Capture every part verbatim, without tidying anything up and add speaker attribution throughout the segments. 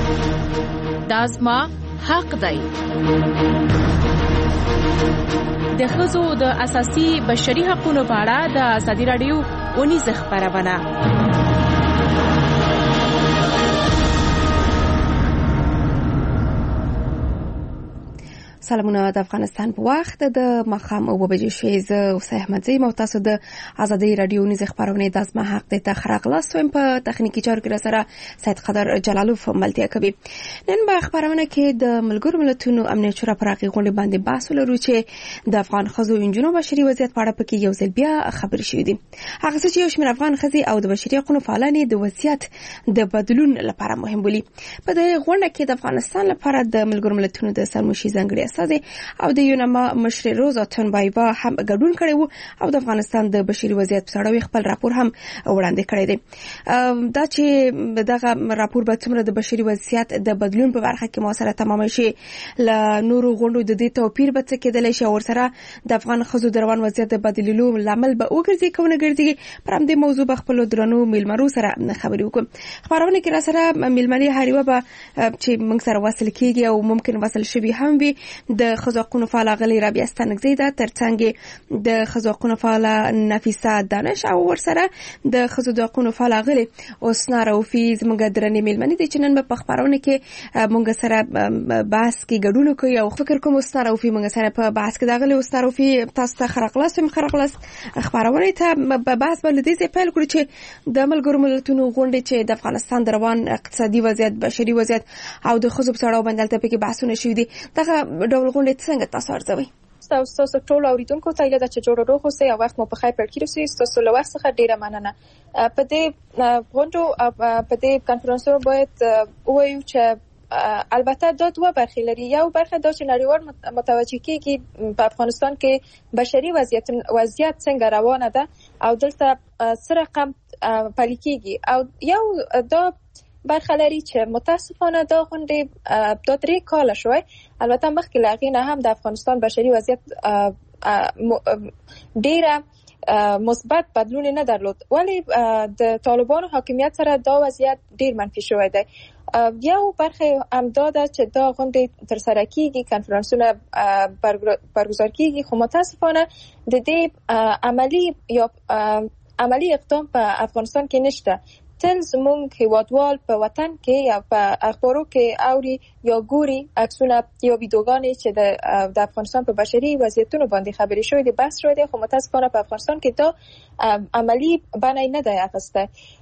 Speaker 1: دا زما حق دی. د ښځو د اساسي بشري حقوقو په اړه د ازادي راډیو اونیزه خبرونه.
Speaker 2: سلامونه د افغانستان په وخت د مخام او بجې شوي زه اوسه احمدزی مو تاسو د ازادي رادیو نیزه خبرونه د ازما حق د تخرق لاسوم په تخنیکی چارو کې سره سید قدر جلالوف ملتیا کوي. نن په خبرونه کې د ملګرو ملتونو امنیت شورا پراخي غونډه باندې بحث ولرو چې د افغان ښځو انجونو بشري وضعیت په اړه پکې یو ځل بیا خبرې شوې دي. هغه چې یو شمېر افغان ښځې او د بشري حقوقو فعالان د وضعیت د بدلون لپاره مهم بولي. په دې غونډه کې د افغانستان لپاره د ملګرو ملتونو د سرمشي ځانګړي او د یونما مشر روزا تنبایبا هم ګډون کړی وو او د افغانستان د بشري وضعیت په اړه خپل راپور هم وړاندې کړی دی. دا چې دغه راپور به څومره د بشري وضعیت د بدلون په برخه کې موثره تمام شي ل نورو غونډو د دې توپیر به څه کېدلی شي او سره د افغان ښځو د روان وضعیت د بدلولو لامل به وګرځي کونه ګرځي. پر همدې موضوع به خپل درنو میلمنو سره خبرې وکړو. خبرونه کې را سره میلمنې هریوه به چې موږ سره وصل کیږي او ممکن وصل شوي هم وي د ښځو حقوقو فعال غلي رابعه ستانکزی ده، ترڅنګ د ښځو حقوقو فعال نفیسه دانش او ورسره د ښځو د حقوقو فعال غلي اوسنا روفي زموږ درنې میلمنې دي چې نن په خبرونه کې موږ سره بحث کې ګډون کوي او فکر کوم اوسنا روفي موږ سره په بحث کې دغه اوسنا روفي تاسو ته خرقلاس هم خرقلاس خبرونه ته بحث بل دي چې پیل کړی چې د ملګرو ملتونو غونډه چې د افغانستان د روان اقتصادي وضعیت بشري وضعیت او د ښځو په اړه باندې تل پکې بحثونه شوي دي. دغه ډول غونډه څنګه تاسو ارزوي؟
Speaker 3: تاسو تاسو ټول اوریدونکو ته ایله چې جوړ روغ اوسئ او وخت مو په خیر پر کې رسي. تاسو له وخت څخه ډیره مننه. په دې غونډو په دې کانفرنسونو باید وایو چې البته دا دوه برخې لري. یو برخه دا چې نړیوال متوجه کیږي په افغانستان کې بشري وضعیت وضعیت څنګه روانه ده او دلته سره رقم پلي کیږي او یو دا برخه لري چې متاسفانه دا غونډه د درې کال شوی. البته مخکې له هغې نه هم د افغانستان بشري وضعیت ډیره مثبت بدلون نه درلود، ولی د طالبانو حاکمیت سره دا وضعیت ډیر منفي شوی دی. یو برخه هم دا ده چې دا غونډه تر سره کیږي، کنفرانسونه برگزار کیږي، خو متاسفانه د دې عملی یا عملی اقدام په افغانستان کې نشته. تل زمونږ هیوادوال په وطن کې یا په اخبارو کې اوري یا ګوري عکسونه یا ویډیوګانې چې د افغانستان په بشري وضعیتونو باندې خبرې شوې دي، بحث شوی دی، خو متاسفانه په افغانستان کې دا عملی بڼه نه دی اخیسته.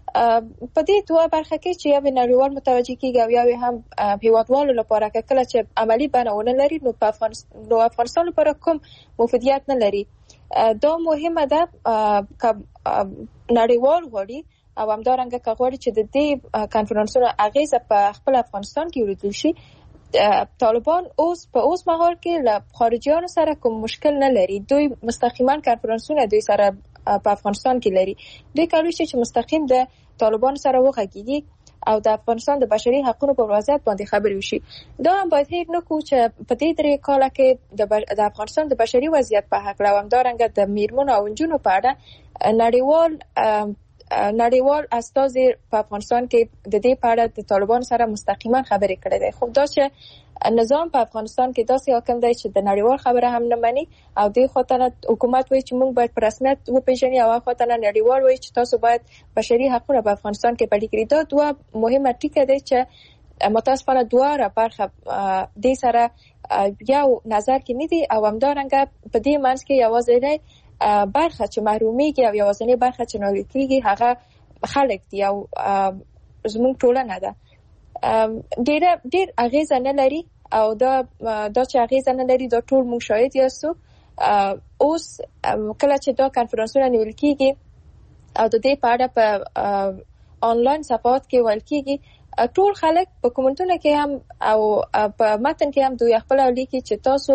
Speaker 3: په دې دوه برخه کې چې یو نړیوال متوجه کیږي او یو هم هیوادوالو لپاره که کله چې عملی بڼه ونه لري نو په افغانستان نو افغانستان لپاره کوم مفیدیت نه لري. دا مهمه ده که نړیوال غواړي او همدارنګه که غواړي چې د دې کنفرانسونو اغیزه په خپل افغانستان کې ولیدل شي. طالبان اوس په اوس مهال کې له خارجيانو سره کوم مشکل نه لري. دوی مستقیما کنفرانسونه دوی سره په افغانستان کې لري. دوی کولی شي چې مستقیم د طالبان سره وغږیږي او د افغانستان د بشري حقوقو په وضعیت باندې خبرې وشي. دا هم باید هیڅ نه کوو چې په دې درې کاله کې د افغانستان د بشري وضعیت په هکله او همدارنګه د میرمنو او نجونو په اړه نړیوال نړیوال استازي په افغانستان کې د دې په اړه د طالبان سره مستقیما خبرې کړې ده. خو دا چې نظام په افغانستان کې داسې حاکم دی چې د نړیوال خبره هم نه مني او د خاطر حکومت وایي چې موږ باید په رسمیت وپیژنو او خاطر نړیوال وایي چې تاسو باید بشري حقوق په افغانستان کې پلي کړئ. دا دوه مهمه ټکي دي چې متاسفانه دوه برخه د سره یو نظر کې نه دي او همدارنګه په دې منځ کې یوازې برخه چې محرومیږي او یوازینی برخه چې نالیدل کیږي هغه خلک دي او زموږ ټولنه ده. ډېر ډېر اغیزه نه لري او دا دا چې اغیزه نه لري دا ټول موږ شاهد یاستو. اوس کله چې دا کنفرانسونه نیول کیږي او د دې په اړه په آنلاین صفحات کې ویل کیږي، ټول خلک په کومنټونو کې هم او په متن کې هم دوی خپل لیکي چې تاسو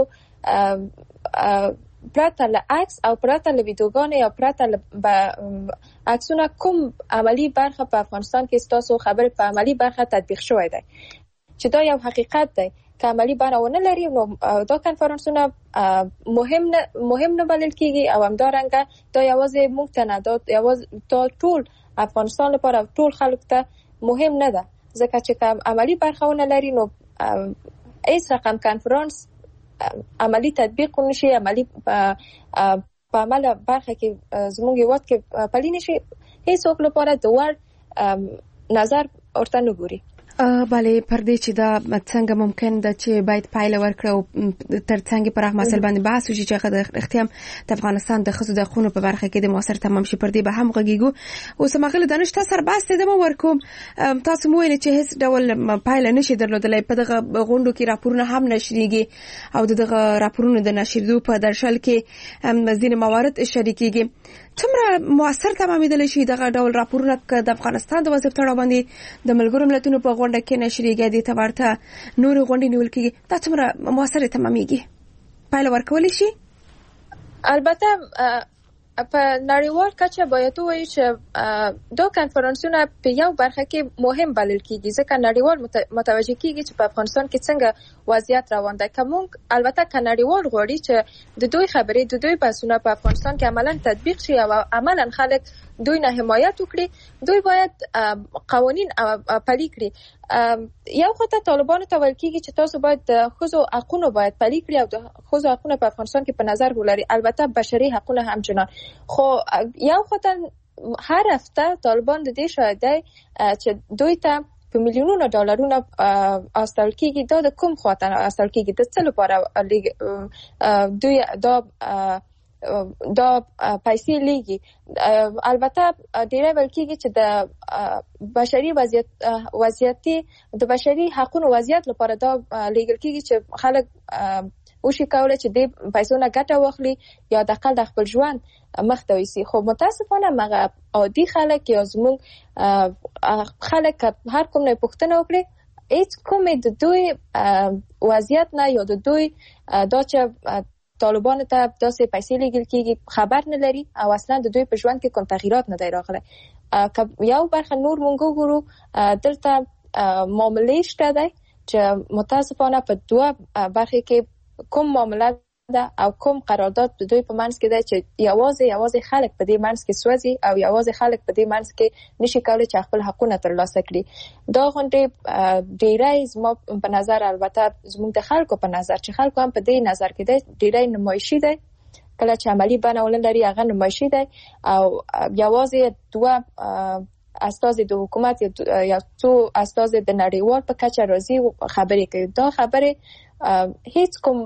Speaker 3: پرته له عکس او پرته له ویډیوګانې او پرته له عکسونه کوم عملی برخه په افغانستان کې تاسو خبر په عملی برخه تطبیق شوی دی چې دا یو حقیقت دی. که عملی برخه ونه لري نو دا کنفرانسونه مهم نه مهم نه بلل کیږي او همدارنګه دا یوازې موږ ته نه دا یوازې ټول افغانستان لپاره ټول خلک ته مهم نه ده ځکه چې کوم عملی برخونه لري نو هیڅ رقم کانفرنس عملی تطبیق نشي، عملی په عمل برخه کې زموږ هیواد کې پلی نشي، هیڅوک لپاره د وړ نظر ورته نه ګوري.
Speaker 2: بله پر دې چې دا څنګه ممکن ده چې باید پایله ورکړي او ترڅنګ پر هغه مسایل باندې بحث وشي چې هغه اختیام د افغانستان د ښځو د حقوقو په برخه کې د موثر تمام شي. پر دې به هم غږیږو. اوس مغل دانش تاسو سره بحث دمو ورکوم. تاسو مو ویل چې هیڅ ډول پایله نشي درلودلای، په دغه غونډو کې راپورونه هم نشریږي او دغه راپورونو د نشریدو په درشل کې ځینې موارد شریکيږي. څومره موثر تمامېدل شي دغه ډول راپورونه د افغانستان د وضعیت تړاو باندې د ملګرو ملتونو په غونډه کې نشریږي، د تورته نور غونډې نیول کېږي، دا څومره موثر تمامېږي؟ پایله ورکول شي؟
Speaker 3: البته په نړیوال کچه باید وایي چې دا کنفرانسونه په یو برخه کې مهم بلل کېږي، ځکه نړیوال متوجه کېږي چې په افغانستان کې څنګه وضعیت روان دی. که موږ البته که نړیوال غواړي چې د دوی خبرې د دوی بحثونه په افغانستان کې عملا تطبیق شي او عملا خلک دوی نه حمایت وکړي، دوی باید قوانین پلي کړي. یو خو ته طالبانو ته ویل کېږي چې تاسو باید د ښځو حقونه باید پلي کړي او د ښځو حقونه په افغانستان کې په نظر ولري، البته بشري حقونه همچنان. خو یو خو ته هر هفته طالبان د دې شاهد دی چې دوی ته په میلیونونو ډالرونه استول کېږي. دا د کوم خواته استول کېږي؟ د څه لپاره دوی دا دا پیسې لیږي؟ البته ډیره ویل کېږي چې د بشري وضعیت وضعیتي د بشري حقوقو وضعیت لپاره دا لیږل کېږي چې خلک وشي کولای چې د پیسو نه ګټه واخلي یا د اقل د خپل ژوند مخ ته وسی. خو متاسفانه مغه عادي خلک یا زموږ خلک هر کوم نه پوښتنه وکړي، هیڅ کوم د دوی وضعیت نه یا د دوی دا چې طالبانو ته داسې پیسې لیږل کېږي خبر نه لري او اصلا د دوی په ژوند کې کوم تغییرات نه دی راغلی. یو برخه نور مونږ وګورو، دلته معاملې شته دی چې متاسفانه په دوه برخه کې کوم معامله ده او کوم قرارداد د دوی په منځ کې دی چې یوازې یوازې خلک په دې منځ کې سوځي او یوازې خلک په دې منځ کې نشي کولی چې خپل حقونه ترلاسه کړي. دا غونډې ډیری زما په نظر، البته زموږ د خلکو په نظر چې خلکو هم په دې نظر کې دی، ډیری نمایشي دی. کله چې عملی بڼه ولري هغه نمایشي دی او یوازې دوه استازي د حکومت یا څو استازي د نړیوال په کچه راځي خبرې کوي. دا خبرې هیڅ کوم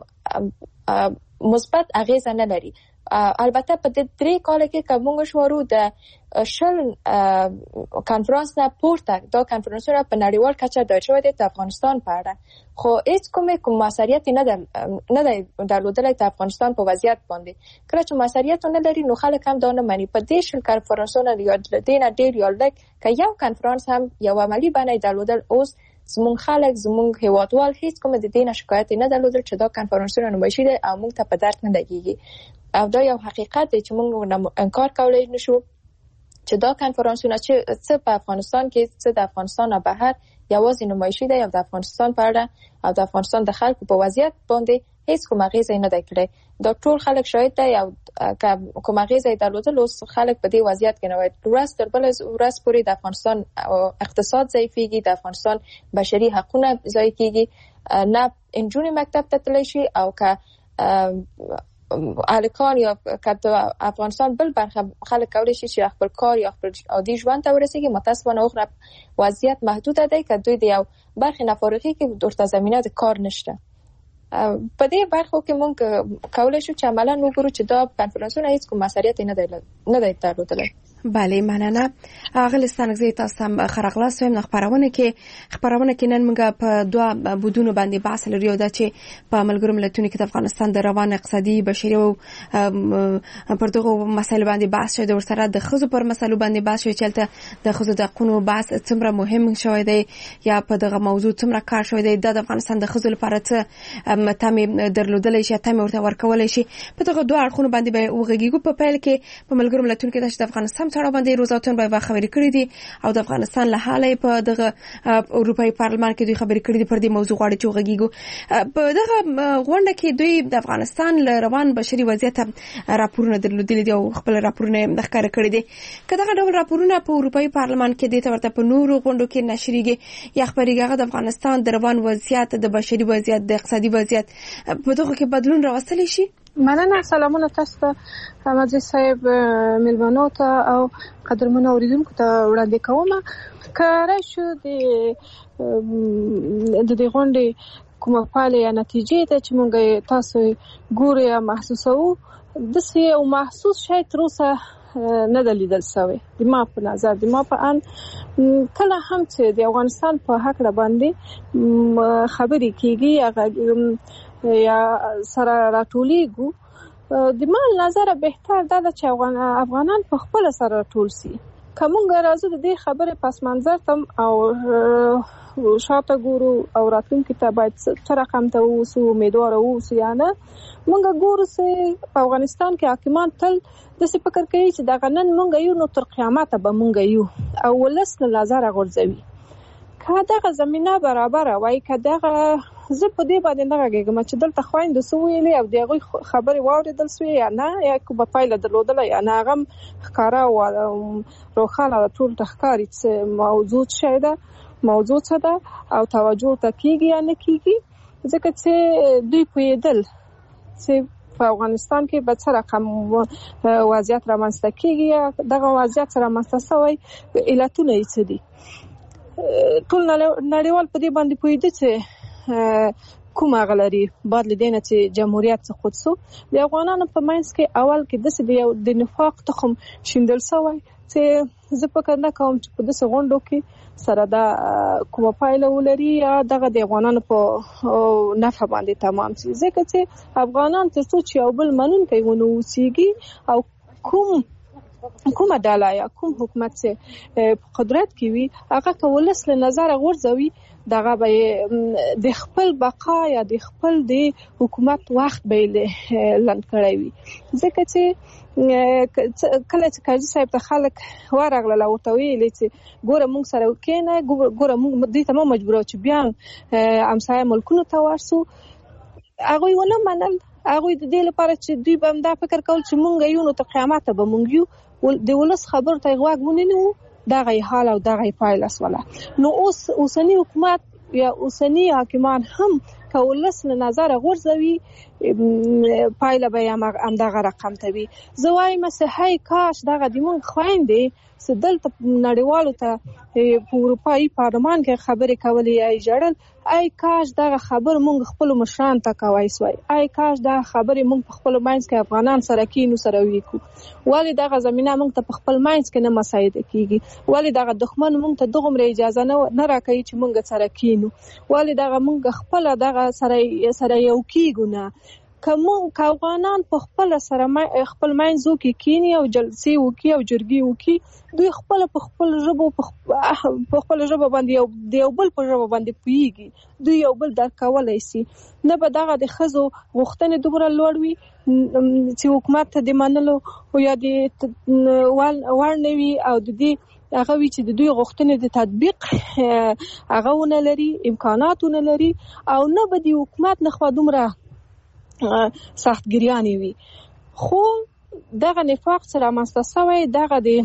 Speaker 3: مثبت اغیزه نه لري. البته په دې درې کال کې کومه شوارو د شل کانفرنس نه پورته دا کانفرنسونه په نړیوال کچه د شوی د افغانستان په اړه، خو هیڅ کومه کوم مساریت نه ده نه ده درلودلای د افغانستان په وضعیت باندې. کله چې مساریت نه لري نو خلک هم دا نه مانی. په دې شل کانفرنسونه یاد لدین ډیر یو لک که یو کانفرنس هم یو عملی باندې درلودل، اوس زمونږ خلک زمونږ هیوادوال هیڅ کومه د دې نه شکایت نه درلودل چې دا کانفرنسونه نمایشي دي او موږ ته په درد نه لګیږي. او دا یو حقیقت دی چې موږ انکار کولای نشو چې دا کانفرنسونه چې څه په افغانستان کې څه د افغانستان نه بهر یوازې نمایشي دی او د افغانستان په اړه او د افغانستان د خلکو په وضعیت باندې هیڅ کوم اغیزه نه ده کړې. دا ټول خلک شاهد دی او کوم اغیزه درلودل اوس خلک په دې وضعیت کې نه وای. ورځ تر بلې ورځ پورې د افغانستان اقتصاد ضعیفېږي، د افغانستان بشري حقوقونه ضایع کېږي، نه انجونې مکتب ته تللی شي او که الکان یا که افغانستان بل برخه خلک کولی شي چې خپل کار یا خپل عادي ژوند ته ورسیږي. متاسفانه اوغه وضعیت محدود دی که دوی د یو برخه نفارغي کې درته زمینه د کار نشته. په دې برخو کې مونږ کولای شو چې عملاً وګورو چې دا کنفرانسونه هیڅ کوم مساریت نه دی نه دی درلودلی.
Speaker 2: بله مننه. اغل ستانګزي تاسو هم خرغلاس ویم خبرونه کې خبرونه کې نن موږ په دوه بودونو باندې بحث لري او دا چې په ملګرو ملتونو کې د افغانستان د روان اقتصادي بشري او پر دغه مسایل باندې بحث شوی، د ورسره د خزو پر مسایلو باندې بحث شوی چې د خزو د حقوقو بحث څومره مهم شوی دی یا په دغه موضوع څومره کار شوی دی، د افغانستان د خزو لپاره څه متامه درلودلای شي، تامه ورته ورکولای شي. په دغه دوه اړخونو باندې به وغږیږو. په پیل کې په ملګرو ملتونو کې د افغانستان تړاو باندې روزاتون به خبرې کړې دي او د افغانستان له حاله په دغه اروپאי پارلمان کې دوی خبرې کړې دي پر دې موضوع غواړي چې وغږیږو. په دغه غونډه کې دوی د افغانستان له روان بشري وضعیت راپورونه درلودلي دي او خپل راپورونه ښکاره کړي دي. که دغه ډول راپورونه په اروپאי پارلمان کې د تورته په نورو غونډو کې نشریږي یا خبرېږي هغه د افغانستان د روان وضعیت د بشري وضعیت د اقتصادي وضعیت په دغه کې بدلون راوستلی شي.
Speaker 4: مننه. سلامونه تاسو ته حمدزي صاحب، ملمنو ته او قدرمنو اوریدونکو ته وړاندې کوم. کاره شو د د دې غونډې کومه پایله یا نتیجې ده چې موږ تاسو ګورو یا محسوسوو، داسې یو محسوس شی تر اوسه نه ده لیدل شوی. د ما په نظر د ما په ان کله هم چې د افغانستان په هکله باندې خبرې کېږي یا سره راټولیږو، د ما نظر بهتر دا ده چې افغانان په خپل سره راټول سي. که موږ راځو د دې خبرې پس منظر تم او شاته ګورو او راتلونکي ته باید څه رقم ته واوسو، امیدواره واوسو یا نه، موږ ګورو چې په افغانستان کې حاکمان تل داسې فکر کوي چې دغه نن موږ یو نو تر قیامته به موږ یو او ولس له نظره غورځوي. که دغه زمینه برابره وای، که دغه زه په دې باندې نه غږېږم چې دلته خویندو څه ویلې او د هغوی خبرې واورېدل سوې یا نه، یا کومه پایله درلودله یا نه، هغه هم ښکاره او روښانه ده ټولو ته ښکاري چې موضوع څه شی ده، موضوع څه ده او توجه ورته کېږي یا نه کېږي. ځکه چې دوی پوهېدل چې په افغانستان کې به څه رقم وضعیت رامنځته کېږي یا دغه وضعیت چې رامنځته شوی علتونه یې څه دي. ټول نړیوال په دې باندې پوهېده چې کوم هغه لري بعد له دې نه چې جمهوریت څخه خود سو. د افغانانو په منځ کې اول کې داسې د نفاق تخم شیندل شوی چې زه فکر نه کوم چې په داسې غونډو کې سره دا کومه پایله ولري یا دغه د افغانانو په نفع باندې تمام شي. ځکه چې افغانان تر څو چې یو بل منونکی ونه اوسېږي او کوم کومه ډله یا کوم حکومت چې په قدرت کې وي هغه که ولس له نظره غورځوي، دغه به د خپل بقا یا د خپل د حکومت وخت به لنډ کړی وي. ځکه چې کله چې کاجي صاحب ته خلک ورغلل او ورته ویلې چې ګوره موږ سره کېنه، ګوره موږ دوی ته مه مجبوروه چې بیا همسایه ملکونو ته ورسو، هغوی ونه منل. هغوی د دې لپاره چې دوی به همدا فکر کول چې موږ یو نو تر قیامته به موږ یو، د ولس خبرو ته یې غوږ ونیو، دغه یې حال او دغه یې پایله شوله. نو اوس اوسني حکومت یا اوسني حاکمان هم که ولس له نظره غورځوي پایله به یې همدغه رقم ته وي. زه وایم چې هی کاش دغه د موږ خویندې چې دلته نړیوالو ته په اروپایي پارلمان کې خبرې کولې یا یې ژړل، ای کاش دغه خبر موږ خپلو مشرانو ته کوی سوای، ای کاش دغه خبرې موږ په خپلو منځ کې افغانان سره کینو سره ولیکو. ولې دغه زمینه موږ ته په خپل منځ کې نه مساعده کیږي؟ ولې دغه دښمن موږ ته دغومره اجازه نه راکوي چې موږ سره کینو؟ ولې دغه موږ خپله دغه سره سره یو کیږو نه؟ که موږ که افغانان په خپله سره خپل منځو کې کیني او جلسې وکړي او جرګې وکړي، دوی خپله په خپل ژبو په خپله ژبه باندې د یو بل په ژبه باندې پوهېږي، دوی یو بل درک کولی سي. نه به دغه د ښځو غوښتنې دومره لوړ وي چې حکومت ته د منلو یا د وړ نه وي او د دې هغه وي چې د دوی غوښتنې د تطبیق هغه ونه لري، امکانات ونه لري، او نه به د حکومت نخوا دومره سختګریانې وي. خو دغه نفاق چې رامنځته شوی، دغه د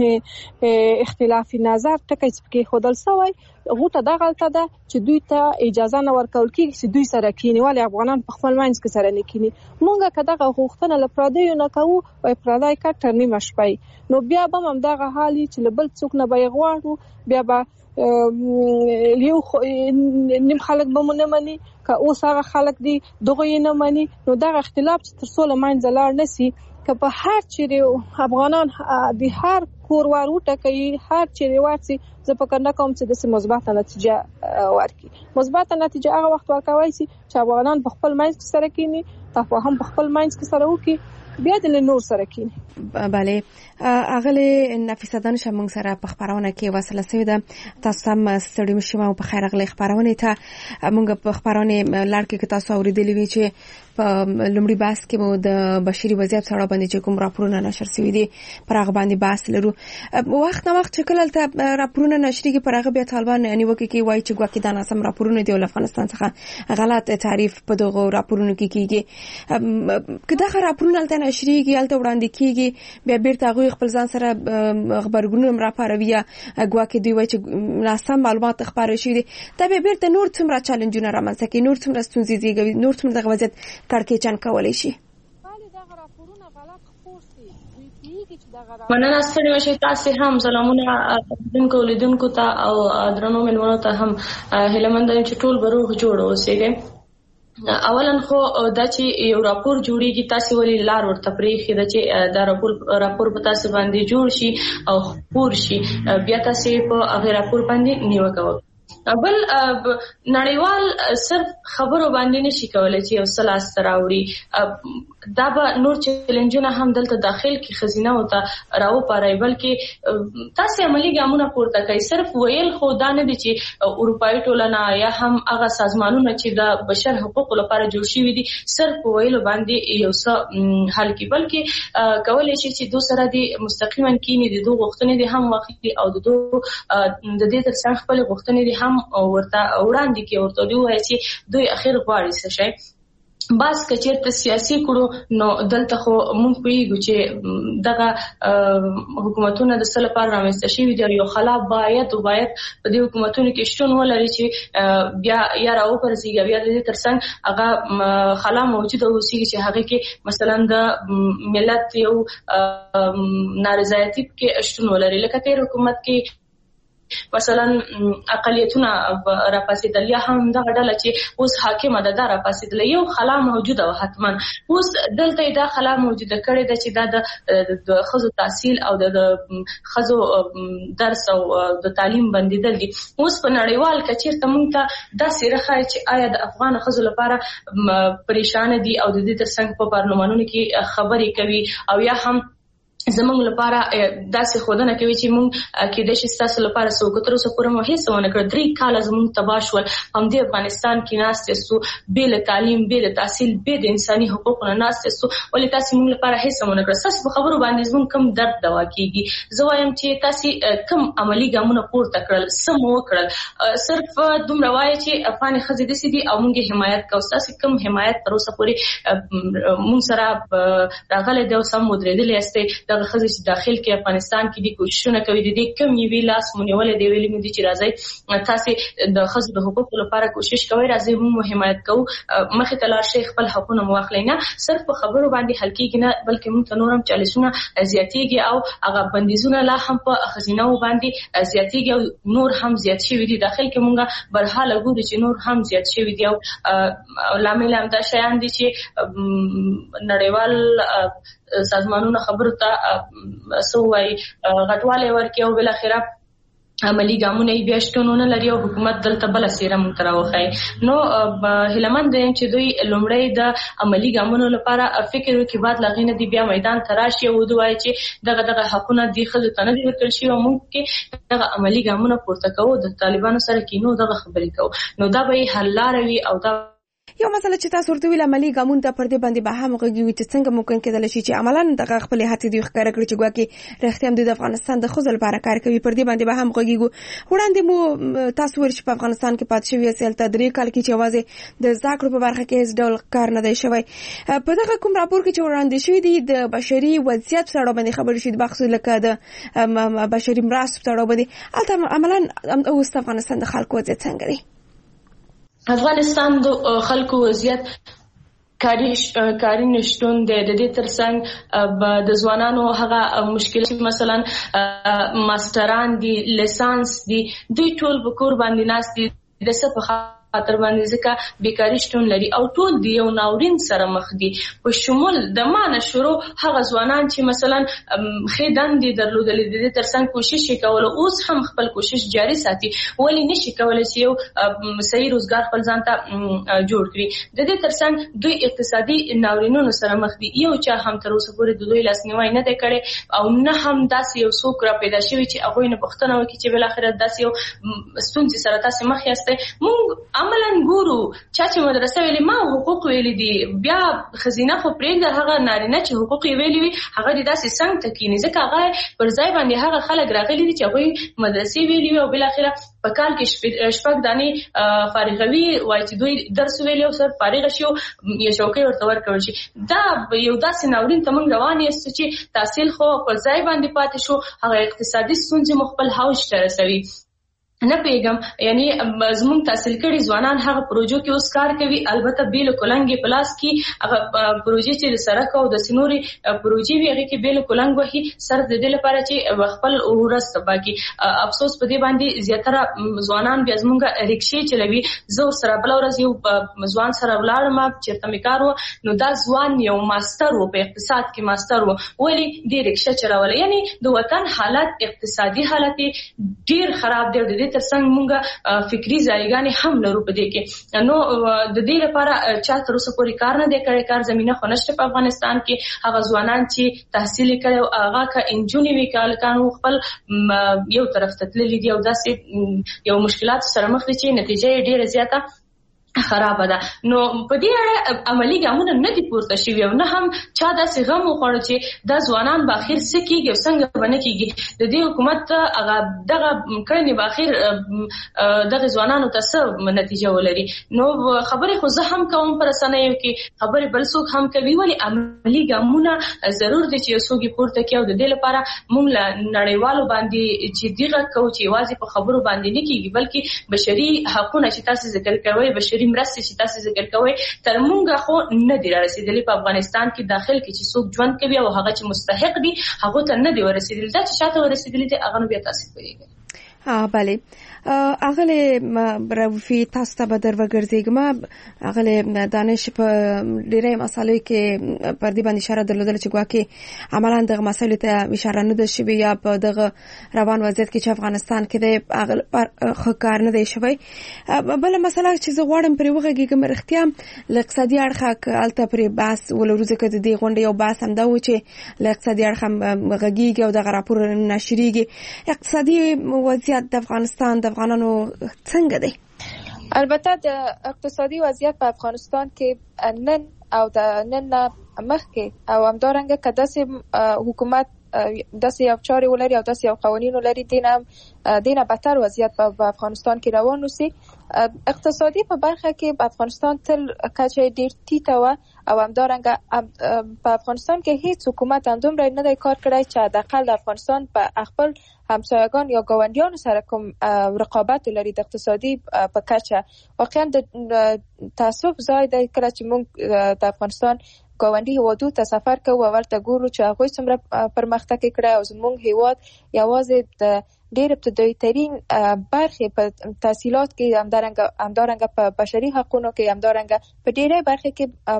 Speaker 4: اختلافي نظر ټکی چې پکې ښودل شوی، غوټه دغلته ده چې دوی ته اجازه نه ورکول کېږي چې دوی سره کیني. ولې افغانان په خپل منځ کې سره نه کیني؟ موږ که دغه غوښتنه له پردیو نه کوو، وایي پردی کټ تر نیمه شپه، نو بیا به هم همدغه حال وي چې له بل څوک نه به یې غواړو، بیا به یو نیم خلک به مو نه مني، که اوس هغه خلک دي دغه یې نه مني. نو دغه اختلاف چې تر څو له منځه لاړ نه سي، که په هر چیرې افغانان د هر کور ور وټکوي، هر چیرې ورسي، زه فکر نه کوم چې داسې مثبته نتیجه ورکړي. مثبته نتیجه هغه وخت ورکولی سي چې افغانان په خپل منځ کې سره کیني، تفاهم په خپل منځ کې سره وکړي، بیا د نور سره کینی.
Speaker 2: بله اغله نفیسه دانش موږ سره په خبرونه کې وصله سوي ده. تاسو هم ستړي مشئ او په خیر غلې خبرونه ته موږ په خبرونه لړ کې تاسو اوریدلې وی چې په لومړي بحث کې مو د بشري وضعیت سره باندې چې کوم راپورونه نشر شوي دي پر هغه باندې بحث لرو. وخت نه وخت چې کله ته راپورونه نشريږي پر هغه بیا طالبان یعنی وکي کې وایي چې ګواکې دا ناسم راپورونه دی او افغانستان څخه غلط تعریف په دغه راپورونو کې کیږي. کله دا راپورونه تل نشريږي الته وړاندې کیږي بیا بیرته غوي خپل ځان سره خبرګونونه راپاروي ګواکې دی وایي چې ناسم معلومات خبرې شي دي ته به بیرته نور څومره چیلنجونه رامنځته کوي نور څومره ستونزې زیږوي نور څومره دغه وضعیت کړکېچن کولای شي.
Speaker 5: مننه ستړي مشئ. تاسو هم سلامونه دونکو لیدونکو ته او درنو ملمنو ته هم هیله مند یم چې ټول به روغ جوړ اوسئ. اولا خو دا چې یو راپور جوړیږي تاسو ولې لار ورته پریخي دا چې دا راپور راپور په تاسو باندې جوړ شي او خپور شي بیا تاسو په هغه راپور باندې نیوکه وکړئ. بل نړیوال صرف خبرو باندې نشي کولای چې یو سلاس راوړي دا به نور چیلنجونه هم دلته داخل کې خزینه او ته راو پارای بلکې تاسو عملی ګامونه پورته کوي. صرف ویل خو دا نه دي چې اروپאי ټولنه یا هم هغه سازمانونه چې د بشر حقوقو لپاره جوړ شوي دي صرف ویل باندې یو څه حل کوي بلکې کولای شي چې دوه سره دي مستقیما کینی دي دوه غوښتنې دي هم واقعي او د دوه د دې ترڅنګ خپل غوښتنې دي هم ورته وړاندې کې ورته دی وایي چې دوی اخر غواړي څه شي بس کچېرته سیاسي کړو نو دلته خو مونږ پیږو چې دغه حکومتونه د څه لپاره رامنځته شوي دي یو خلا باید او باید په دې حکومتونو کې شتون ولري چې بیا یا راوپرځي بیا د دې ترڅنګ هغه خلا موجوده اوسي چې هغه کې مثلا د ملت یو نارضایتي کې شتون ولري لکه تیر حکومت کې مثلا اقلیتونه راپاسېدل یا هم دا ډله چې اوس حاکمه ده دا راپاسېدل یو خلا موجوده و حتما اوس دلته دا خلا موجوده کړي ده چې دا د خزو تحصیل او د خزو درس او د تعلیم بندیدل دي. اوس په نړیوال کچیرته مونږ ته دا سیرخه چې آیا د افغان خزو لپاره پریشان دي او د دې ترڅنګ په پارلمانونو کې خبرې کوي او یا هم زمونږ لپاره داسې خودنه کوي چې مونږ کې د شستاسو لپاره سوګترو سپورم هیڅ ونه کړ درې کال زمونږ تباشول هم د افغانستان کې ناست سو بیل تعلیم بیل تحصیل بیل انساني حقوقونه ناست سو ولې تاسو مونږ لپاره هیڅ ونه کړ تاسو په خبرو باندې زمونږ کم درد دوا کیږي زه وایم چې تاسو کم عملی ګامونه پورته کړل سم وکړل صرف دومره وایي چې افغان خزې د سيدي او مونږه حمایت کوو تاسو کم حمایت تر اوسه پورې مونږ سره راغله د سم مدریدل است د خزې چې داخل کې افغانستان کې دي کوششونه کوي د دې کم یوې لاس مونږ دی ویلې مې دي چې راځي تاسو د خزې د حقوقو لپاره کوشش کوي راځي موږ حمایت کوو مخې ته لار شي خپل حقونه مواخلې نه صرف په خبرو باندې حل کېږي نه بلکې موږ ته نورم چالشونه زیاتېږي او هغه بندیزونه لا هم په خزینه باندې زیاتېږي او نور هم زیات شوي دي داخل کې موږ برحاله ګورو چې نور هم زیات شوي دي او لامل هم دا شیان دي چې نړیوال سازمانونه خبرو ته سوای غټواله ورکه او بل اخره عملی ګامونه یې بیاشتونه لري او حکومت دلته بل سیره متراوخی نو هلمند دیم چې دوی لومړی د عملی ګامونو لپاره فکر وکړي بعد لغینه دی بیا میدان تراشي او دوی چې دغه دغه حقونه دی خلک ته نه دی ورکړل شي او موږ کې دغه عملی ګامونه پورته کوو د طالبانو سره کینو دغه خبرې کوو نو دا به حل لاري او دا
Speaker 2: یو مسله چې تاسو ورته ویل عملی ګامون ته پر دې باندې به هم غوږی چې څنګه ممکن کېدل شي چې عملاً دغه خپل هڅې دوی ښکار کړي چې ګواکې رښتیا هم د افغانستان د خزل لپاره کار کوي پر دې باندې به هم غوږیږو وړاندې مو تاسو ورشي په افغانستان کې پات شوی اصل تدریک کال کې چې आवाज د ذکر په برخه کې هیڅ ډول کار نه دی شوی په دغه کوم راپور کې چې وړاندې شوی دی د بشري وضعیت سره باندې خبرې شوې بحث لکه د بشري مرستو سره باندې البته عملاً اوس افغانستان د خلکو وضعیت څنګه دی
Speaker 5: افغانستان د خلکو وضعیت کاری کاری نشټون د دې ترڅنګ د ځوانانو هغه مشکلات مثلا ماستران دي لیسانس دي دوی ټول په کور باندې ناس دي د څه په خاطر باندې ځکه بیکاری شتون لري او ټول دی یو ناورین سره مخ دي په شمول د مانه شروع هغه ځوانان چې مثلا خیدان دي درلودلې د ترڅنګ کوشش وکول اوس هم خپل کوشش جاري ساتي ولی نشي کولای چې یو صحیح روزګار خپل ځان ته جوړ کړي د دې ترڅنګ دوی اقتصادي ناورینونو سره مخ دي یو چا هم تر اوسه پورې د دوی لاسنیوي نه دی کړی او نه هم داسې یو څوک را پیدا شوی چې هغه نه پښتنه وکړي چې بل اخر داسې یو ستونزې سره تاسو مخ یاستئ مونږ عملاً ګورو چې مدرسه ویلي ما حقوق ویلي دي بیا خزینه خو پرېږده هغه نارینه چې حقوق یې ویلي وي هغه دې داسې څنګ ته کښېني ځکه هغه پر ځای باندې هغه خلک راغلي دي چې هغوی مدرسې ویلي وي او بالاخره په کال کې شپږ دانې فارغوي وایي چې دوی درس ویلي او سر فارغه شي او یو چوکۍ ورته ورکول شي دا یو داسې ناورین ته موږ روان یاستو چې تحصیل خو پر ځای باندې پاتې شو هغه اقتصادي ستونزې مو خپل حوج ته رسوي نه پیغام یعنی زموږ تحصیل کړي ځوانان هغه پروژو کې اوس کار کوي البته بیل کولنګ پلاس کې هغه پروژې چې د سړک او د سنوري پروژې وی هغه کې بیل کولنګ وهي سر د دې لپاره چې خپل ورسته باقي افسوس په دې باندې زیاتره ځوانان بیا زموږ ریکشې چلوي زه سره بل ورځ یو ځوان سره ولاړم چې تمکارو نو دا ځوان یو ماستر و په اقتصاد کې ماستر و ولی د ریکشې چلول یعنی د وطن حالت اقتصادي حالت ډیر خراب دی ترڅنګ مونږه فکری ځایګانې هم لرو په دې کې نو د دې لپاره چا تر اوسه پورې کار نه دی کړی کار زمينه خو نشته په افغانستان کې هغه ځوانان چې تحصیل کړي هغه کا انجونی وکال کانو خپل یو طرف ته تللی دی او داسې یو مشکلات سره مخ دي چې نتیجه ډیره زیاته خراب ده نو په دې اړه عملی ګامونه نه دي پورته شوي او نه هم چا داسې غم وخوړ چې دا ځوانان به اخر څه کېږي او څنګه به نه کېږي د دې حکومت هغه دغه کړنې به اخر دغه ځوانانو ته څه نتیجه ولري نو خبرې خو زه هم کوم پر رسنیو کې خبرې بل څوک هم کوي ولې عملی ګامونه ضرور دي چې یو څوک پورته کړي او د دې لپاره موږ له نړیوالو باندې چې دغه کوو چې یوازې په خبرو باندې نه کېږي بلکې بشري حقوقونه چې تاسو ذکر کوئ بشري مرستې چې تاسو ذکر کوئ تر مونږه خو نه دی رسیدلی په افغانستان کې داخل کې چې څوک ژوند کوي او هغه چې مستحق دي هغه ته نه دی ورسیدلی دا چې شاته ورسیدلی دي هغه بیا تاسو کوي
Speaker 2: ها بله اغله بروفي تاسو ته به در وګرځېږم اغله دانش په ډېرې مسالې کې پر دې باندې اشاره درلودل چې ګواکې عملاً دغه مسایلو ته اشاره نه ده شوې یا په دغه روان وضعیت کې چې افغانستان کې د اغله خو کار نه دی شوی بل مسله چې زه غواړم پرې وغږېږم رښتیا له اقتصادي اړخه هلته پرې بحث ولرو ځکه د دې غونډې یو بحث همدا و چې له اقتصادي اړخه غږېږي او دغه راپور نشریږي اقتصادي وضعیت د افغانستان د افغانانو څنګه دی؟
Speaker 3: البته د اقتصادي وضعیت په افغانستان کې نن او د نن مخکې او همدارنګه که داسې حکومت داسې یو چارې ولري او داسې یو قوانین ولري دینه دینه بدتر وضعیت په افغانستان کې روان وسی اقتصادي په برخه کې په افغانستان تل کچه ډیر ټیټه و او همدارنګه په افغانستان کې هیڅ حکومت اندومره نه دی کار کړی چې حداقل د افغانستان په خپل همسایگان یا گاونډیانو سره کوم رقابت لري د اقتصادي په کچه واقعا د تاسف ځای دی کله چې موږ د افغانستان ګاونډي هیوادو ته سفر کوو او ورته ګورو چې هغوی څومره پرمختګ کړی او زموږ هیواد یوازې د ډېر ابتدایي ترین برخې په تحصیلات کې همدارنګه همدارنګه په بشري حقوقو کې همدارنګه په ډېرې برخې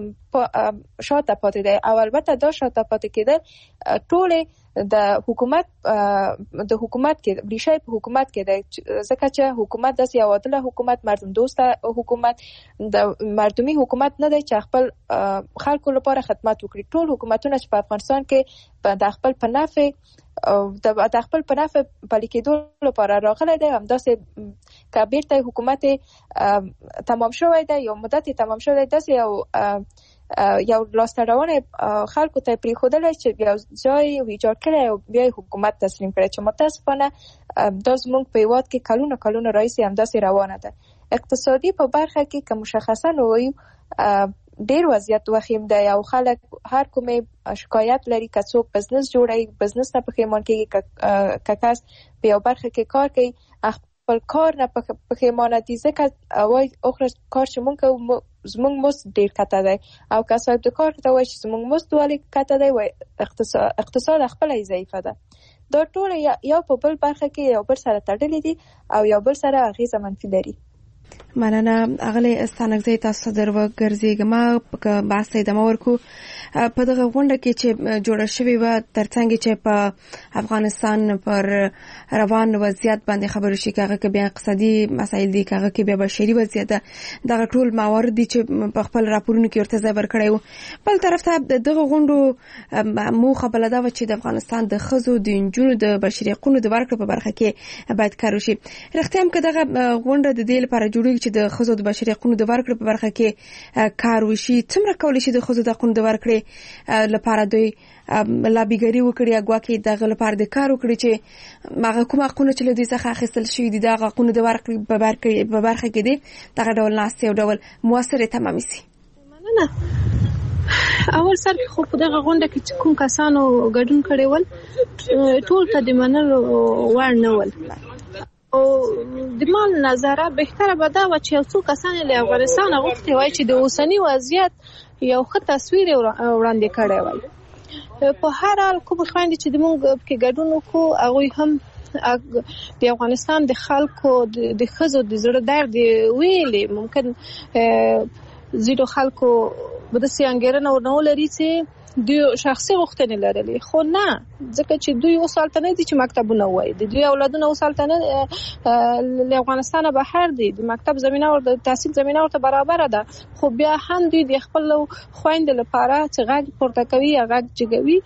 Speaker 3: کې شاته پاتې دی او البته دا شاته پاتې کېدل ټولې د حکومت د حکومت کې ریشه په حکومت کې دی ځکه چې حکومت داسې یو عادله حکومت مردم دوسته حکومت د مردمي حکومت نه دی چې خپل خلکو لپاره خدمت وکړي ټول حکومتونه چې په افغانستان کې د خپل په نفع او د خپل په نفع پلي کېدو لپاره راغلی دی همداسې که بیرته حکومت تمام شوی دی یو مدت تمام شوی دی داسې یو یو لاسته‌راونه خلکو ته پرېښودلی چې یو ځای ایجاد کړی او بیا حکومت تسلیم کړی چې متاسفانه دا زموږ په هېواد کې کلونه کلونه راهیسې همداسې روانه ده اقتصادي په برخه کې که مشخصا ووایو ډیر وضعیت وخیم دی او خلک هر کومه شکایت لري که څوک بزنس جوړوي بزنس نه پښیمان کېږي که کس په یو برخه کې کار کوي خپل کار نه پښیمانه دي ځکه وایي اخر کار چې مونږ کوو زموږ مزد ډیر کته دی او که صاحب د کار ته وایي چې زموږ مزد ولې کته دی وایي اقتصاد خپله ضعیفه ده دا ټول یو په بل برخه کې یو بل سره تړلي دي او یو بل سره اغیزه منفي لري
Speaker 2: مننه اغلی ستانګزی تاسو در وګرځېږم په بحث ادامه ورکو په دغه غونډه کې چې جوړه شوې و ترڅنګ چې په افغانستان پر روان وضعیت باندې خبرو شي کاغه کې بیا اقتصادي مسایل دي کاغه کې بیا بشري وضعیت دغه ټول موارد دي چې په خپل راپورونو کې ورته ځای ورکړی و. بل طرف ته دغه غونډو موخه بل دا و چې د افغانستان د ښځو د نجونو د بشري حقوقو د ورکړې په برخه کې باید کار وشي. رښتیا هم که دغه غونډه د دې لپاره جوړیږي چې د ښځو د بشري حقوقو د ورکړې په برخه کې کار وشي، څومره کولی شي د ښځو د حقوقو د ورکړې لپاره دوی لابیګری وکړي یا ګواکې دغه لپاره د کار وکړي چې هغه کوم حقونه چې له دوی څخه اخیستل شوي دي دغه حقونه د ورکړې په برخه کې دي دغه ډول ناستې یو ډول مؤثرې تمامې سي.
Speaker 4: مننه. اول سر خو په دغه غونډه کې چې کوم کسانو ګډون کړی ول ټول ته د منلو وړ نه ول او د مال نظره بهتره به دا و چې یو څو کسان له افغانستان غوښتي وای چې د اوسنی وضعیت یو ښه تصویر وړاندې کړی وای. په هر حال کوم خويندې چې موږ کې ګډون وکړو هغه هم د افغانستان د خلکو د ښځو د زړه درد ویلې ممکن زیرو خلکو به د سیانګرنه ورنولري چې دوی شخصي غوښتنې لرلې خو نه ځکه چې دوی اوسالته نه دي چې مکتبونه وای د دوی اولادونه اوسالته نه له افغانستان بهر دي د مکتب زمينه او د تحصیل زمينه ورته برابر ده خو بیا هم دوی د خپل خويند لپاره چې غږ پورته کوي غږ جګوي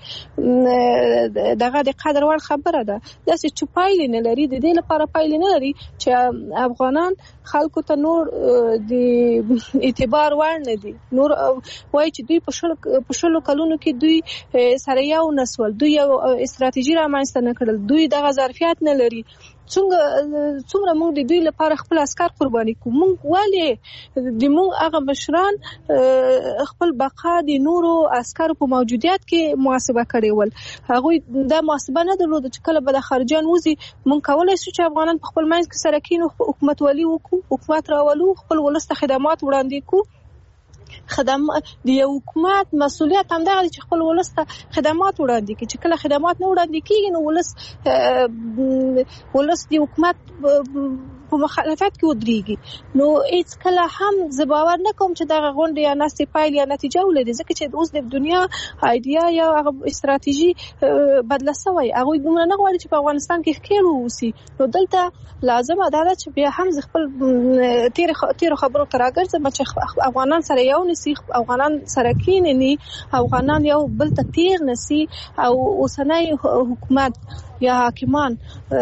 Speaker 4: دغه د قدر ور خبره ده داسې چوپایل نه لري د دې لپاره پایل نه لري چې افغانان خلکو ته نور د اعتبار ور نه دي نور وای چې دوی په شل په شلو کلونو کې دوی سره یو نسول دوی یو استراتیژي رامنځته نه کړل دوی دغه ظرفیت نه لري څنګه څومره موږ د دوی لپاره خپل عسكر قرباني کوو موږ ولې د موږ هغه مشران خپل بقا د نورو عسكر په موجودیت کې محاسبه کړي ول هغه د محاسبه نه درلود چې کله به د خارجان وزي موږ کولای شو چې افغانان په خپل منځ کې سره کینو حکومت ولي وکړو حکومت راولو خپل ولست خدمات وړاندې کوو خدمات د یو حکومت مسؤلیت هم دا چې خپل ولست خدمات وړاندې کړي چې کله خدمات نه وړاندې کیږي نو ولست ولست د حکومت په مخالفت کې ودرېږي نو هیڅ کله هم زه باور نه کوم چې دغه غونډه یا ناستې پایل یا نتیجه ولري ځکه چې اوس د دنیا ایډیا یا استراتیژي بدله شوی هغه دومره نه غواړي چې په افغانستان کې ښکېل ووسي نو دلته لازمه ده چې بیا هم خپل تیر تیر خبرو تراګرځم چې افغانان سره یو نسی افغانان سره کینني افغانان یو بل ته تیر نسی او اوسنۍ حکومت یا حاکمان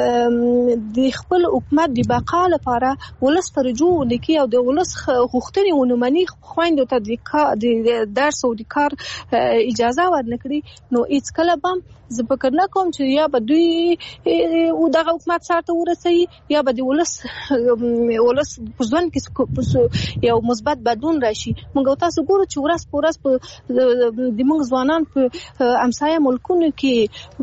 Speaker 4: د خپل حکومت د بقا لپاره ولس ته رجوع وکړي او د ولس غوښتنې ونمني خويندو ته د درس او د کار اجازه ورنکړي نو هیڅ کله به زه فکر نه کوم چې یا به دوی او دغه حکومت سره ورسي یا به د ولس ولس په ځوان کې یو مثبت بدلون راشي موږ تاسو ګورو چې ورځ په ورځ د موږ ځوانان په همسایه ملکونو کې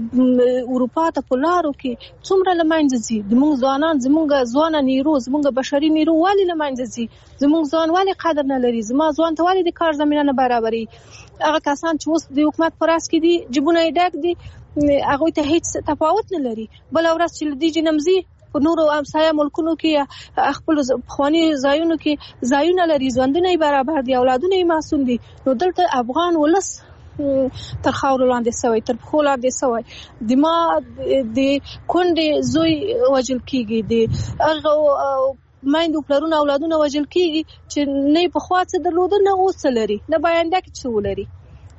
Speaker 4: اروپا ته په لارو کې څومره لمانځي دي موږ ځوانان زموږ ځوان نیرو زموږ بشري نیرو والی لمانځي زموږ ځوان والی قدر نه لري زما ځوان ته والی د کار زمينه نه برابري هغه کسان چې اوس د حکومت پر اس کې دي جبونه ډک دي هغه ته هیڅ تفاوت نه لري بل ورځ چې د جنمزي په نورو همسایه ملکونو کې خپل خواني ځایونو کې ځایونه لري ژوندونه برابر دي اولادونه یې معصوم دي نو دلته افغان ولس تر خاور لاندې سوی تر خو لاندې سوی د ما د کونډې زوی وجل کیږي د هغه مایندو پلرونه اولادونه وجل کیږي چې نه په خواته درلود نه اوس لري نه باینده کې څه ولري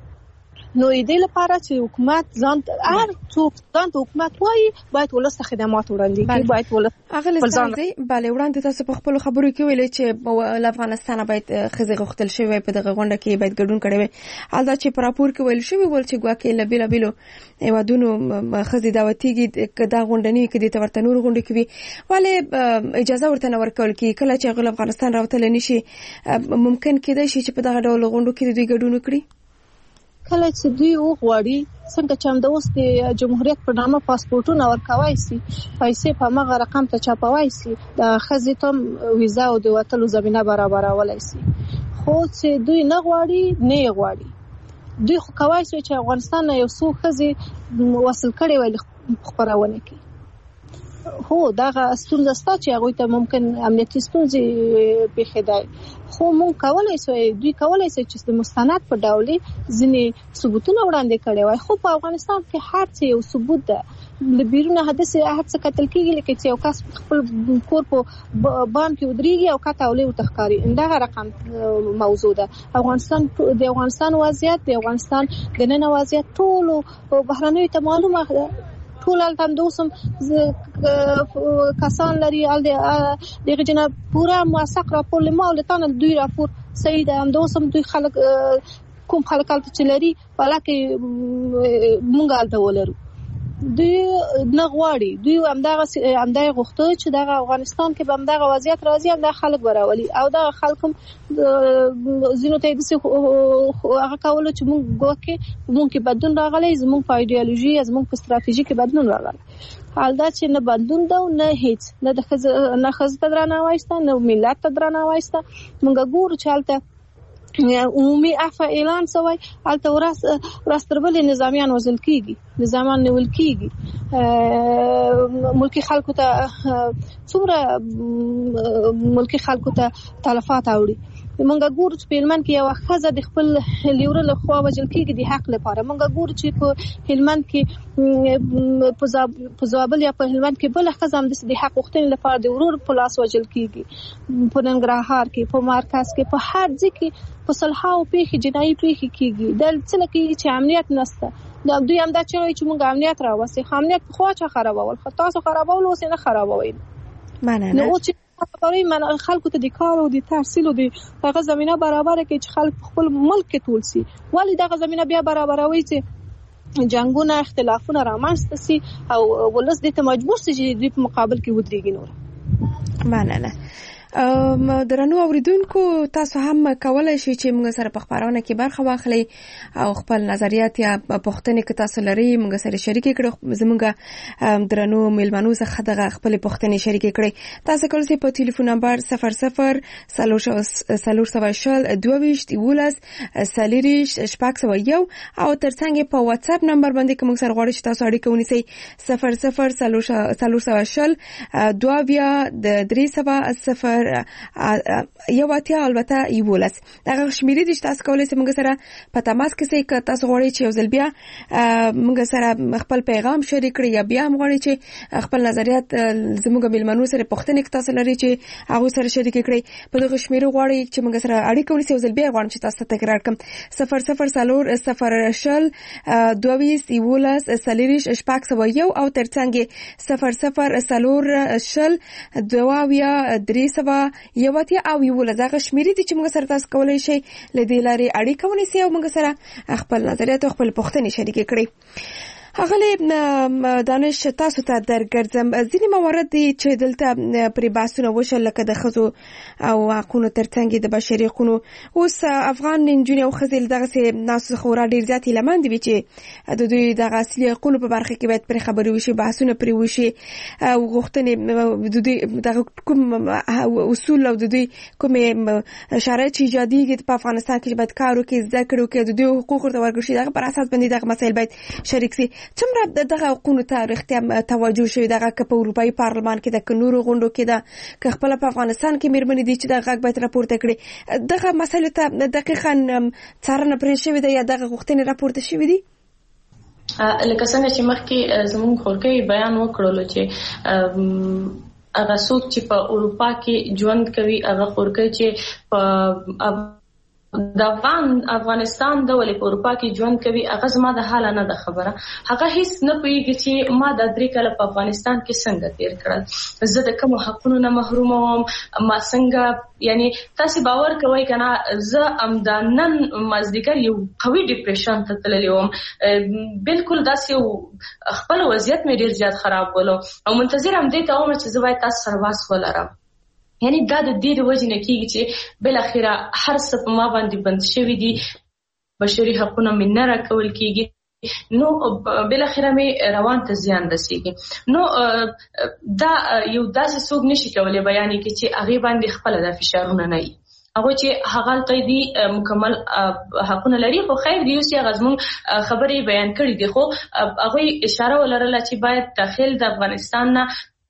Speaker 4: نو دې لپاره چې حکومت ځان هر څوک ځان ته حکومت وایي باید ولست خدمات وړاندې کړي باید ولست
Speaker 2: اغل ځانځي bale وړاندې تاسو په خپل خبرو کې ویلې چې افغانستان باید خزي غختل شوی په دغه غونډه کې باید ګډون کړي وي الدا چې په راپور کې ویل شوی ول چې ګواکې لبیلا بیلو ایوادونو خزي دعوتيږي کدا غونډنی کې د تورتنور غونډه کې وي والے اجازه ورته نه ورکول کی کله چې غل افغانستان راوتل نشي ممکن کېدای شي چې په دغه ډول غونډو کې دوی ګډون وکړي
Speaker 4: کله چې دوی وغواړي څنګه چې هم د اوس د جمهوریت په نامه پاسپورتونه ورکوي سي پیسې په مغه رقم ته چاپوي سي د خزي ته ویزا او د وټلو زمينه برابرولای سي خو چې دوی نه غواړي نه غواړي دوی خو کوي چې افغانستان یو څو خزي وصل کړي وي خبرونه کوي هو دا ستونزه ستا چې هغه ته ممکن امنیتي ستونزې پیښیدای خو مونږ کولای سو دوی کولای سي چې د مستند په ډول ځینې ثبوتونه وړاندې کړي وای خو په افغانستان کې هر څه یو ثبوت ده لبیرونه حدث هر څه قتل کیږي لکه چې یو کس خپل کور په بام کې ودرېږي او کته اولې وتخکاری دا رقم موضوع ده افغانستان د افغانستان وضعیت د افغانستان د نن وضعیت ټول بهرنیو ته معلومه ده ټول التم دوسم کسان لري ال دغه جناب پورا موثق راپور لمه ولتان دوی راپور صحیح ده هم دوسم دوی خلک کوم خلک چې لري ولکه مونږ الته ولرو دوی نه غواړي دوی همدغه همدغه غوښته چې د افغانستان کې به همدغه وضعیت راځي همدغه خلک براولي او دا خلک زینو ته د څه هغه کولو چې موږ ګوکه موږ کې بدلون راغلی زموږ په ایدئولوژي زموږ په ستراتیژي کې بدلون راغلی حال دا چې نه بدلون دا نه هیڅ نه د نه خزته درانه وایسته نه ملت درانه وایسته موږ ګورو چې حالت عمومي عفو اعلان شوی البته ورس راستربل نظامیان وزل کیږي نظامیان نیول کیږي ملکی خلکو ته څومره ملکی خلکو ته تلفات اوړي مونږ ګورو چې په هلمند کې یو ښځه د خپل لیوره له خوا وژل کېږي د حق لپاره مونږ ګورو چې په هلمند کې په زابل یا په هلمند کې بله ښځه همداسې د حق غوښتنې لپاره د ورور په لاس وژل کېږي په ننګرهار کې په مرکز کې په هر ځای کې په سلهاو پیښې جنایي پیښې کېږي دا څه نه کېږي چې امنیت نشته دوی هم دا چې وایي چې مونږ امنیت راوستي خو امنیت پخوا چا خرابول خو تاسو خرابول اوس یې نه خرابوئ
Speaker 2: مننه
Speaker 4: برای من خلکو ته د کار او د تحصیل او د هغه زمينه برابر کړي چې خلک خپل ملک کې ټول سي ولی دغه زمينه بیا برابروي چې جنگونه اختلافونه رامنځته سي او ولس دې ته مجبور سي چې د مقابل کې ودرېږي نور
Speaker 2: مننه درنو اوریدونکو تاسو هم کولای شئ چې موږ سره په خبرونه کې برخه واخلئ او خپل نظریات یا پوښتنې که تاسو لرئ موږ سره شریک کړئ زموږ درنو میلمنو څخه دغه خپل پوښتنې شریک کړئ تاسو کولای شئ په ټلیفون نمبر صفر صفر سلور سوه شل دوه ویشت یولس څلېرویشت شپږ سوه یو او ترڅنګ په واتس اپ نمبر باندې کوم سره غواړئ چې تاسو اړیکه ونیسئ صفر صفر سلور سوه شل دوه بیا د درې سوه صفر یو اتیا البته یولس دغه شمیرې د تاسو کولای شئ موږ سره په تماس کې سئ که تاسو غواړئ چې یو ځل بیا موږ سره خپل پیغام شریک کړئ یا بیا غواړئ چې خپل نظریات زموږ میلمنو سره پوښتنې کې تاسو لرئ چې هغه سره شریک کړئ په دغه شمیرې غواړئ چې موږ سره اړیکه ونیسئ یو ځل بیا غواړم چې تاسو تکرار کړم صفر صفر سلور صفر شل دوه ویشت یولس څلېرویشت شپږ سوه یو او ترڅنګ صفر صفر سلور شل دوه ویا درې سوه یو اتیا او یولس هغه شمیرې دي چې موږ سره تاسو کولای شئ له دې لارې اړیکه ونیسئ او موږ سره خپل نظریات او خپل پوښتنې شریک کړئ اغلی دانش تاسو ته درګرځم ځینې موارد دي چې دلته پرې بحثونه وشول لکه د ښځو او حقونو ترڅنګ د بشري حقونو اوس افغان نجونې او ښځې دغسې ناسو څخه ورا ډېر زیات هیلهمند وي چې د دوی دغه اصلي حقونو په برخه کې باید پرې خبرې وشي بحثونه پرې وشي او غوښتنې د دوی دغه کوم اصول او د دوی کومې شرایط چې ایجادېږي په افغانستان کې باید کار وکړي زده کړې وکړي د دوی حقوق ورته ورکړل شي دغه پر اساس باندې دغه مسایل باید شریک شي څومره دغه حقوقو ته رښتیا توجه شوی دغه که په اروپایي پارلمان کې د که نورو غونډو کې ده که خپله په افغانستان کې مېرمنې دي چې دغه غږ باید راپورته کړي دغه مسایلو ته دقیقا څارنه پرې شوې ده یا دغه غوښتنې راپورته شوې دي
Speaker 5: لکه څنګه چې مخکې زموږ خورکۍ بیان وکړلو چې هغه څوک چې په اروپا کې ژوند کوي هغه خورکۍ چې په د افغان افغانستان د ولې په اروپا کې ژوند کوي هغه زما د حاله نه ده خبره هغه هیڅ نه پوهیږي چې ما د درې کاله په افغانستان کې څنګه تیر کړل زه د کوم حقونو نه محروم وم ما څنګه یعنی تاسو باور کوئ کنه زه امدانن مازدیګر یو قوي ډیپریشن ته تللی وم بالکل داسې خپل وضعیت مې ډیر زیات خراب ولو او منتظر هم دې ته وم چې زه باید تاسو سره واس ولرم یعنی دا د دې د وجې نه کېږي چې بالاخره هر څه په ما باندې بند شوي دي بشري حقونه مې نه راکول کېږي نو بالاخره مې روان ته زیان رسېږي نو دا یو داسې څوک نشي کولی بیان کړي چې هغې باندې خپله دا فشارونه نه وي هغه چې هغه قیدی مکمل حقونه لري خو خیر دی چې هغه زموږ خبرې بیان کړې دي خو هغه اشاره ولرله چې باید داخل د افغانستان نه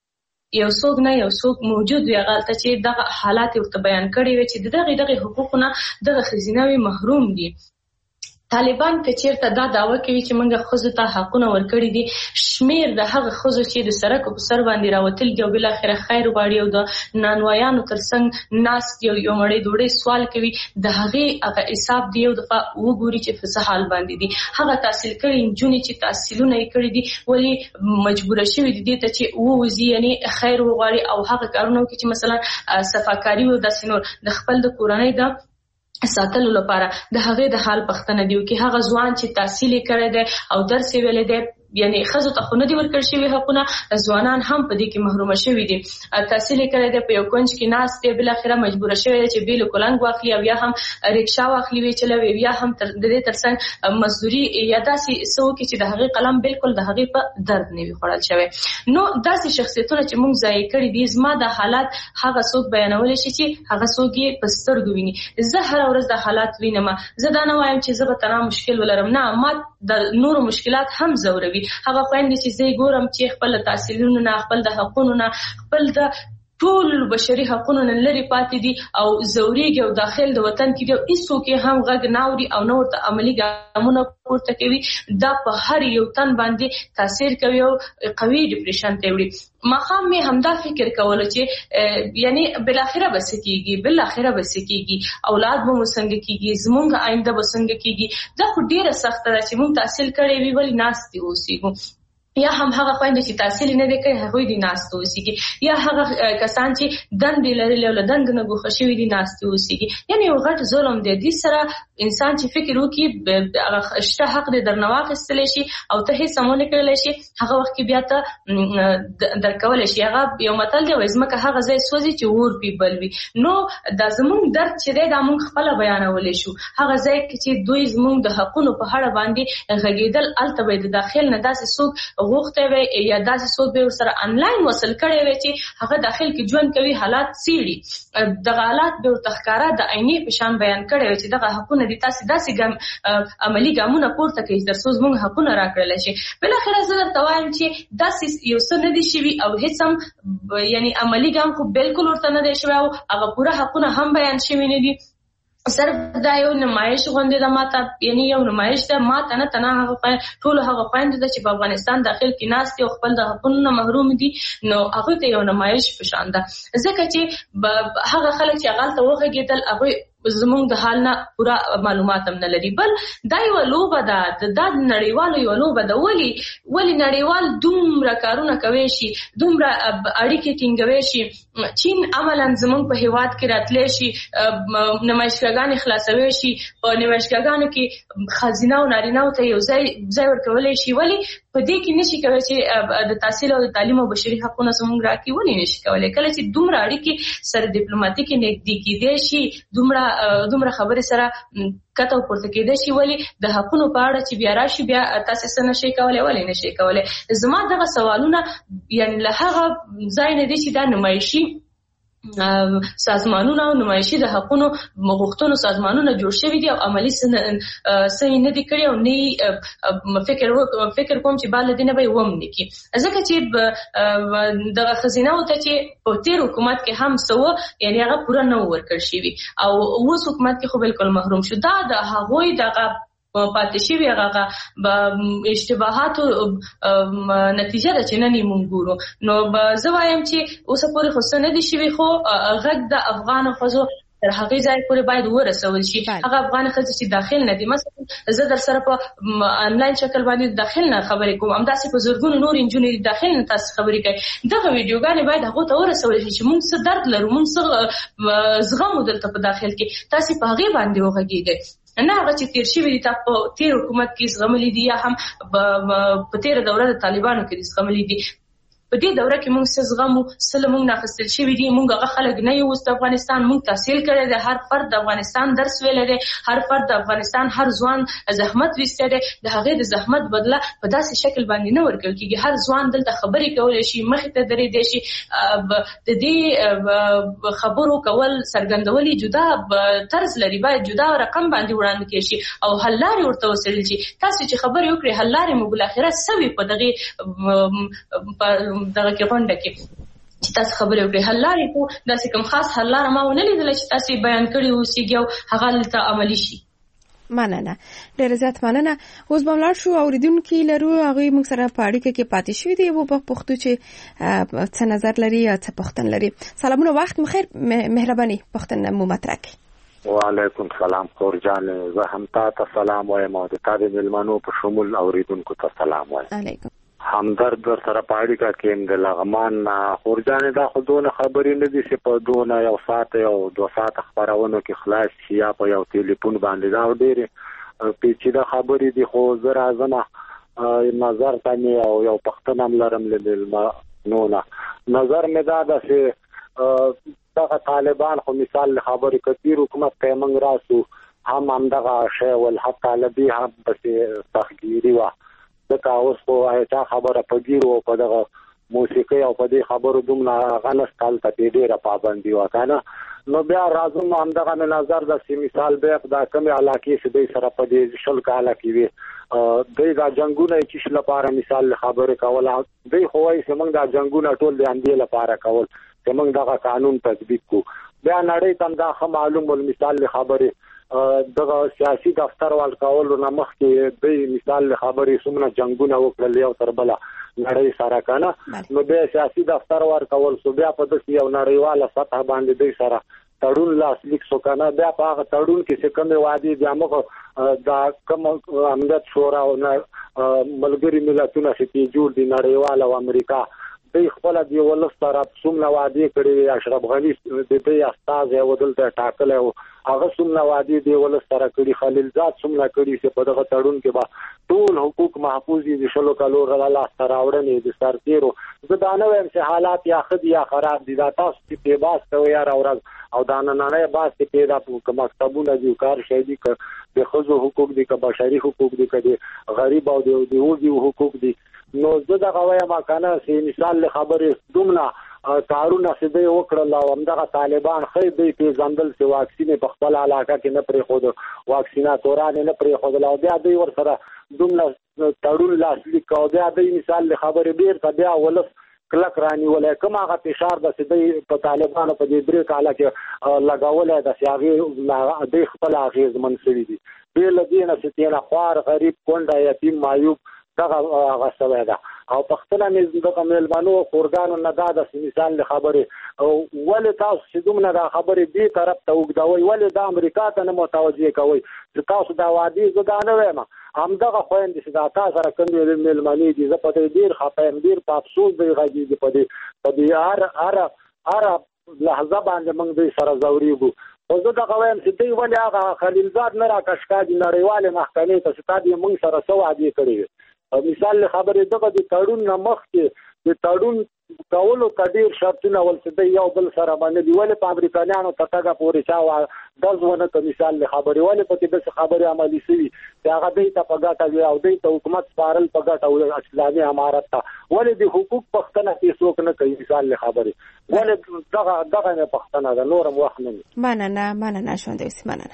Speaker 5: یو څوک نه یو څوک موجود وي غلطه چې دغه حالات ورته بیان کړي وي چې دغه دغه حقوقونه دغه خزینه وي محروم دي. طالبان که چیرته دا دعوه کوي چې موږ خزو ته حقونه ورکړي دي، شمیر د هغه خزو چې د سرک په سر باندې راوتل دي او بل اخره خیر غواړي او د نانوایانو ترڅنګ ناس یو یو مړی ډوډۍ سوال کوي، د هغه هغه حساب دی یو دغه وګوري چې په څه حال باندې دي. هغه تحصیل کړي نجونې چې تحصیلونه یې کړي دي ولی مجبوره شوي دي ته چې ووځي، یعنی خیر وغواړي او هغه کارونه کوي چې مثلا صفاکاري او داسې نور د خپل د کورنۍ د ساتلو لپاره د هغه د حال پښتنه دیو کې هغه ځوان چې تحصیل کړي دي او درس ویلي دي، یعنی خزو ته خو نه دي ورکړل شوي حقونه، ځوانان هم په دې کې محروم شوي دي. تحصیل کړي دي په یو کونج کې ناس ته بل اخره مجبوره شوي چې بیل کولنګ واخلي او یا هم ریکشا واخلي وی چلوي یا هم تر دې ترڅنګ مزدوري یا داسې سو کې چې د هغه قلم بالکل د هغه په درد نه وي خړل شوی. نو داسې شخصیتونه چې موږ ځای کړی دي زما د حالات هغه څوک بیانول شي چې هغه څوک یې په سترګو ویني. زه هر ورځ د حالات وینم، زه دا نه وایم چې زه به تنها مشکل ولرم، نه، ما د نورو مشکلات هم زوروي. هغه خويندې چې زه ګورم چې خپل تحصیلونو نه، خپل د حقوقو نه، خپل د ټول بشري حقوقو نه لري پاتې دي او زوريږي او داخل د وطن کې دی، هیڅ کې هم غږ ناوري او نور ته عملی ګامونه پورته کوي. دا په هر یو تن باندې تاثیر کوي او قوي ډیپریشن ته وړي. مخام می همدا فکر کول چې یعنی بل اخره بس کیږي، بل اخره بس کیږي، اولاد به وسنګ کیږي، زمونږ آینده به وسنګ کیږي. دا خو ډیره سخت ده چې موږ تحصیل کړي وی ولی ناس دی اوسېګو، یا هم هغه خويندې چې تحصیل نه وکړي هغه دي ناستو اوسېږي، یا هغه کسان چې دندې لري له دند نه غوښه شوی دي ناستو اوسېږي. یعنی یو غټ ظلم دی. دې سره انسان چې فکر وکړي هغه شته حق دې درنواخستل شي او ته هیڅ سمونه کړل شي، هغه وخت کې بیا ته درکول شي. هغه یو متل دی وایي ځمکه هغه ځای سوځي چې اور پی بلوي. نو دا زموږ درد چې دی دا موږ خپل بیانولې شو. هغه ځای کې چې دوی زموږ د حقونو په اړه باندې غږیدل الته به د داخل نه داسې څوک غوښته وي یا داسې څوک به سره انلاین وصل کړي وي چې هغه داخل کې ژوند کوي، حالات سیړي دغه حالات به تخکارا د عیني په شان بیان کړي وي چې دغه حقونه دي تاسو داسې ګم عملی ګامونه پورته کوي تر څو موږ حقونه راکړل شي. بل اخر زه درته وایم چې داسې یو څه نه دي شوي او هیڅ هم یعنی عملی ګام خو بالکل ورته نه دی شوی او هغه پوره حقونه هم بیان شوي نه دي. صرف دا یو نمایش غونډه ده ماته، یعنی یو نمایش ده ماته نه تنه هغه ټول هغه خويندې چې په افغانستان داخل کې ناس دي او خپل د حقوقو محروم دي، نو هغه ته یو نمایش پشان ده. ځکه چې هغه خلک چې غلطه وغږیدل هغه زمونږ د حال نه پورا معلومات هم نه لري. بل دا یو لوبه ده، د نړیوالو یو لوبه ده. ولی ولی نړیوال دومره کارونه کوي شي، دومره اړیکې ټینګوي شي. چین عملاً زمونږ په هیواد کې راتلی شي، نمایشګاګانې خلاصوي شي، په نمایشګاګانو کې خزینه او نارینه‌و ته یو ځای ځای ورکولی شي. ولی په دې کې نشي کولی چې د تحصیل او د تعلیم او بشري حقوقونه زموږ راکړي. ولې نشي کولی؟ کله چې دومره اړیکې سره ډیپلوماټیکې نږدې کېدی شي، دومره دومره خبرې سره کته پورته کېدی شي، ولې د حقونو په اړه چې بیا راشي بیا تاسو څه نشي کولی؟ ولې نشي کولی؟ زما دغه سوالونه یعنی له هغه ځای نه دي چې دا نمایشي سازمانونه او نمایشي د حقونو غوښتنو سازمانونه جوړ شوي دي او عملی صحیح نه دي کړي او نه فکر فکر کوم چې بل دینه به ووم نکي. ځکه چې د خزینه او ته چې په تیر حکومت کې هم سو یعنی هغه پوره نه ورکړ شي او اوس حکومت کې خو بالکل محروم شو. دا د هغوی دغه پاتې شوی هغه اشتباهات نتیجه ده چې نن یې مونږ ګورو. نو زه وایم چې اوس پورې خو څه نه دي شوي، خو غږ د افغان ښځو تر هغې ځای پورې باید ورسول شي. هغه افغان ښځې چې داخل نه دي، مثلا زه در سره په انلاین شکل باندې داخل نه خبرې کوم، همداسې په زرګونو نور نجونې داخل نه تاسو خبرې کوي. دغه ویډیوګانې باید هغو ته ورسول شي چې مونږ څه درد لرو، مونږ څه زغمو دلته په داخل کې، تاسې په هغې باندې وغږېږئ. نه هغه چې تیر شوي دي په تیر حکومت کې زغملي دي یا هم په تیره دوره د طالبانو کې زغملي دي. په دې دوره کې موږ څه زغمو، څه له موږ ناخیستل شوي دي. موږ هغه خلک نه یو د افغانستان، موږ تحصیل کړی دی، هر فرد د افغانستان درس ویلی دی، هر فرد د افغانستان هر ځوان زحمت ویستی دی. د هغې د زحمت بدله په داسې شکل باندې نه ورکول کېږي. هر ځوان دلته خبرې کولی شي، مخې ته درېدی شي. د دې خبرو کول څرګندول یې جدا طرز لري، باید جدا رقم باندې وړاندې کړي شي او حل لارې ورته وڅېړل شي. تاسو چې خبرې وکړئ حل لارې مو بالاخره څه وي په دغې دغه کې غونډه کې. چې تاسو خبرې وکړئ. حل لارې خو داسې کوم خاص حل لاره ما ونه لیدله چې تاسو بیان کړي اوسېږي او هغه هلته عملي شي.
Speaker 2: مننه ډېر زیات مننه. اوس به ولاړ شو اوریدونکي لرو هغه موږ سره په اړیکه کې پاتې شوي دي او په پښتو چې څه نظر لري یا څه پوښتنه لري. سلامونه وخت مخیر مهرباني پوښتنه مو مطرح کړئ.
Speaker 6: وعلیکم سلام خور جان زه هم تاسو سلام وایم او د تاسو ملمنو په شمول اوریدونکو ته سلام وایم.
Speaker 2: علیکم
Speaker 6: همدرد در سره پاړی کا کېم د لغمان خور جان دا خودونه خبرې نه دي چې په دونه یو ساعت او دو ساعت خبرونه کې خلاص شي یا په یو ټلیفون باندې دا ډېر پیچیده خبرې دي خو زه راځم نظر تاني او یو پښتنه ملرم لمه نو نه نظر مې دا ده چې دغه طالبان خو مثال خبرې کثیر حکومت پیمنګ راسو هم هم دغه شی ول حق طالبي هم بس تخګيري وا دغه اوس خو هغه خبره پګیرو په دغه موسیقي او په دې خبرو دومره غنستال ته ډیره پابندي وکړه. نو بیا راځم هم دغه نظر د مثال به د کومه علاقې چې د سره په دې شل کاله کې وي دغه جنگونه چې لپاره مثال خبره کوله دوی خوای چې موږ د جنگونه ټول د اندې لپاره کول چې موږ دغه قانون تطبیق کو. بیا نړۍ تم دا معلوم ول مثال خبره دغه سیاسي دفتر وال کول نه مخ کې د مثال خبرې سمونه جنگونه وکړل یو تر بل نړۍ سره کنه نو به سیاسي دفتر ور کول سو بیا په دې یو نړیواله سطح باندې د سره تړون لاسلیک سو کنه بیا په هغه تړون کې څه کومه وادي د امغه دا کوم امنیت شورا او ملګری ملتونه چې جوړ دي نړیواله او امریکا د خپل دی ولس سره څومره وادي کړی اشرف غنی د دې استاد یو دلته ټاکل او هغه څومره وادي دی ولس سره کړی خلیلزاد څومره کړی چې په دغه تړون کې با ټول حقوق محفوظ دي شلو کالو الله سره اورنې د سرتیرو زدانه ویم چې حالات یا خدي یا خراب دي دا تاسو په باس ته یار اورل او دا نه نه باس ته پیدا په مکتبونه دي کار شي دي ک د خزو حقوق دي ک بشري حقوق دي ک د غریب او د وګړي حقوق دي. نو زه دا غوایم کنه چې مثال خبره دومره کارونه چې دوی وکړل او همدغه طالبان خې دوی په ځندل چې واکسین په خپل علاقه کې نه پرې خود واکسیناتوران نه پرې خود لا بیا دوی ور سره دومره تړون لاسلیک او بیا دوی مثال خبره ډیر بیا ولس کلک رانی ولای کوم هغه فشار د سدي په طالبانو په دې درې کاله کې لګاولای د سیاغي د خپل اغیز منسوي دي به لدینه چې تینا خوار غریب کونډه یتیم معیوب دغه هغه سوي ده او پښتنه مې دغه ملمنو خورګانو نه دا د مثال خبره او ولې تاسو چې دومره دا خبره دې طرف ته وګداوي ولې د امریکا ته نه متوجه کوي چې تاسو دا وادي زدانه وایم هم دغه خويندې چې دا تاسو سره کوم ملمنې دي زه په دې ډیر خپم ډیر په افسوس دی غږی دی په دې په دې هر هر هر لحظه باندې موږ دې سره زوريګو او زه دا وایم چې دوی ولې هغه خلیلزاد نه راکښکا دي نړیواله محکمې ته چې تاسو موږ سره سو عادي کړی مثال خبره دغه د تړون نه مخ کې د تړون کولو کډیر شرطونه ول څه یو بل سره باندې دی ولې په امریکایانو تاګه پورې چا دزونه ته مثال خبره ولې په دې خبره عملی شي چې هغه دې ته پګاټه وي او دې ته حکومت سپارل پګاټه او اسلامي امارت ته ولې د حقوق پښتنه کې څوک نه کوي مثال خبره ولې دغه دغه نه پښتنه د نورم وخت نه
Speaker 2: مننه مننه شوندې مننه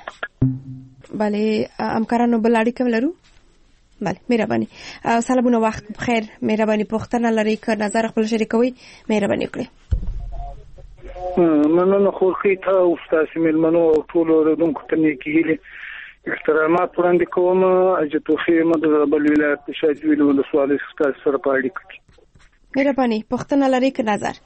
Speaker 2: بله امکارانو بل اړیکه لرو. بله مهرباني سلامونه وخت بخیر مهرباني پوښتنه لري که نظر خپل شریکوي مهرباني وکړئ.
Speaker 7: مننه خو خې ته استاد ملمنو او ټول اوریدونکو ته نیکي احترامات وړاندې کوم چې توخي مدرسه بل ولایت شاید ویلو د سوال استاد سره پاړی کړي
Speaker 2: مهرباني پوښتنه لري که نظر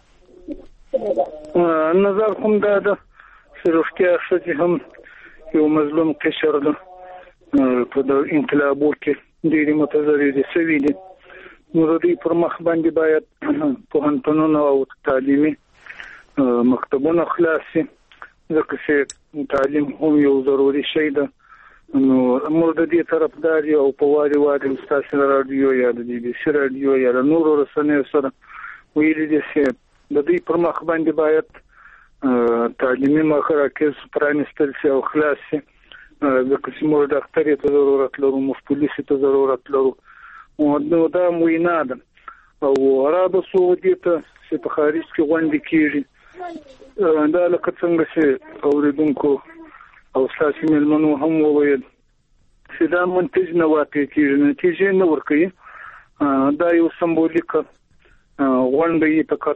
Speaker 7: نظر کوم دا د سروشتیا شته هم یو مظلوم قشر ده په د انقلابو کې ډېری متضررې سوي دي نو د دې پر مخ باندې باید پوهنتونونه او تعلیمي مکتبونه خلاص شي ځکه چې تعلیم هم یو ضروري شی ده. نو موږ د دې طرفدار یو په واري واري استاد رادیو یا د بي بي سي رادیو یا د نورو رسنیو سره ویلي دي چې د دې پر مخ باندې باید تعلیمي مراکز پرانیستل شي او خلاص شي ځکه چې موږ ډاکټري ته ضرورت لرو موږ پولیسي ته ضرورت لرو نو دا وینا ده او عرب سعودي ته چې په خارج کې غونډې کېږي دا لکه څنګه چې اوریدونکو او ساسي ملمنو هم وویل چې دا منتج نه واقع کېږي نتیجې نه ورکوي دا یو سمبولیک غونډه یې فقط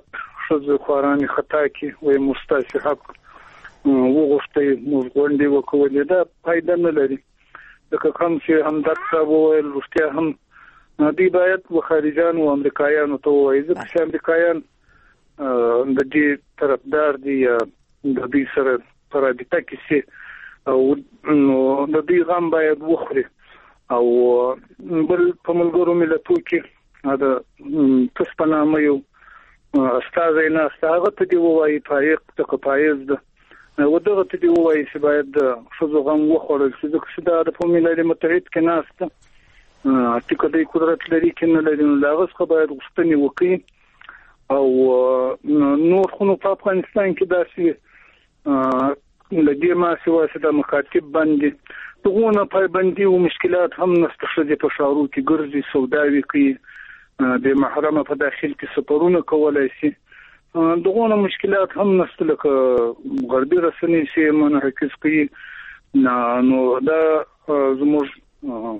Speaker 7: شذ خوارانی خطا کی وي مستاسي حق وغوښتي موږ غونډې وکولې دا فائدہ نه لري لکه کوم چې همدرد صاحب وویل رښتیا هم دوی باید و خارجان او امریکایانو ته وایي ځکه چې امریکایان د دې طرفدار دي د دې سره پر رابطه کې سي او نو د دې غم باید وخوري او بل په ملګرو ملتونو کې دا تاسو په نامه یو استاد نه استاد ته دی وایي فایق ته پایز ده و دغه ته دی وایي چې باید فزو غم وخورل چې ځکه دا د ملل متحد کې ناسته ټیکه د قدرت لري کې نه لري نو دا غوښه باید غوښتنې وکړي او نور خو په افغانستان کې داسې لدې ما سوا چې د مخاطب باندې دغه پایبندي او مشکلات هم نشته چې په شاورو کې ګرځي سوداوي کوي د محرمه په داخل کې سفرونه کولای شي دغه مشکلات هم نشته لکه غربي رسنۍ چې منعکس کوي نو دا زموږ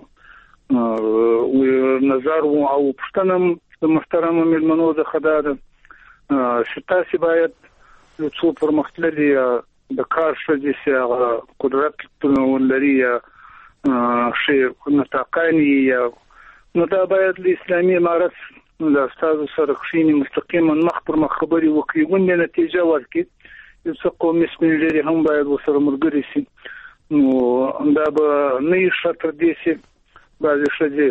Speaker 7: نظر او پښتنم محترم ملمنو د خدای شتاسي باید څو پرمختللي د کار شدي چې قدرت لري شي نتاقاني نو دا باید د اسلامي امارت د استاد سره خشيني مستقیما مخ پر مخ خبري وکړي ونې نتیجه ورکړي یو څه قومي سپینلري هم باید وسره مرګري شي نو دا به نه شتر دي شي بعضی شدي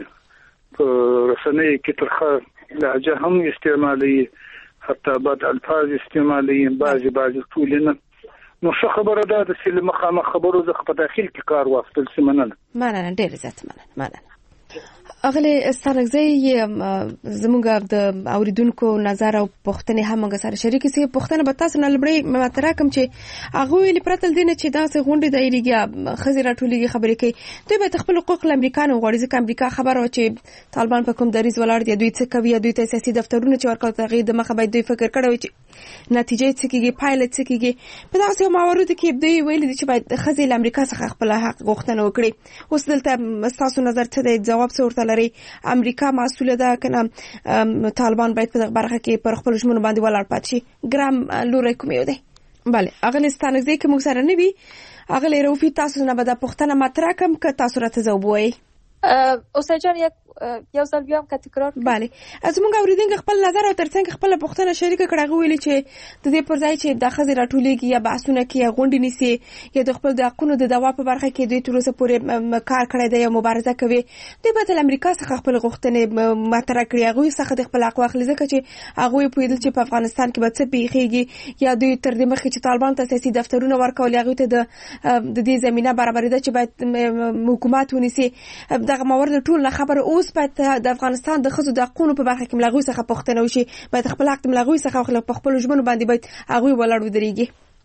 Speaker 7: رسنۍ کې ترخه لهجه هم استعمالي حتی بعض الفاظ استعمالي بعضی بعضی ټولنه نو څه خبره ده د سیل مخامخ خبرو ځخ په داخل کې کار وافتل سیمنل
Speaker 2: مننه ډیر زیات مننه مننه اغله سترګزي زموږ د اوریدونکو نظر او پوښتنې هم موږ سره شریک سي پوښتنه به تاسو نه لبړې ماتره کوم چې هغه ویلي پرتل دینه چې دا څه غونډې دایریږي خزر ټولېږي خبرې کوي دوی به خپل حقوق امریکانو غواړي ځکه امریکا خبره و چې طالبان په کوم دریز ولاړ دي دوی څه کوي دوی ته سیاسي دفترونه چې ورکړل تغیر د مخه باید دوی فکر کړی وي چې نتیجه څه کیږي پایله څه کیږي په داسې ماورود کې دوی ویلي چې باید خزر امریکا څخه خپل حق غوښتنه وکړي اوس دلته تاسو نظر څه دی جواب څه ورته لري امریکا مسؤل ده کنه طالبان باید په دغه برخه کې پر خپل ژمنو باندې ولاړ پات شي ګرام لوري کوم یو دی bale افغانستان کې موږ سره نه وي هغه لري او تاسو نه به د پښتنه مطرح کوم که تاسو راته زوبوي
Speaker 3: اوسه جان یک یو ځل بیا هم که تکرار
Speaker 2: bale از موږ اوریدونکو خپل نظر او ترڅنګ خپل پښتنه شریک کړه ویلي چې د دې پر ځای چې د خزر راټولېږي یا بحثونه کوي غونډې نیسي یا د خپل د حقونو د دوا په برخه کې دوی تر اوسه پورې کار کړی دی یا مبارزه کوي دوی به د امریکا څخه خپل غوښتنې مطرح کړي هغه څخه د خپل حق واخلي ځکه چې هغه په دې چې په افغانستان کې به څه پیښیږي یا دوی تر دې مخکې چې طالبان ته سیاسي دفترونه ورکول هغه ته د د دې زمينه برابرې ده چې باید حکومت ونیسي دغه مورد ټول خبر اوس په د افغانستان د خزو د حقوقو په برخه کې ملغوي څخه پښتنه وشي باید خپل حق ملغوي څخه خپل په خپل ژوند باندې باید هغه ولاړ ودرېږي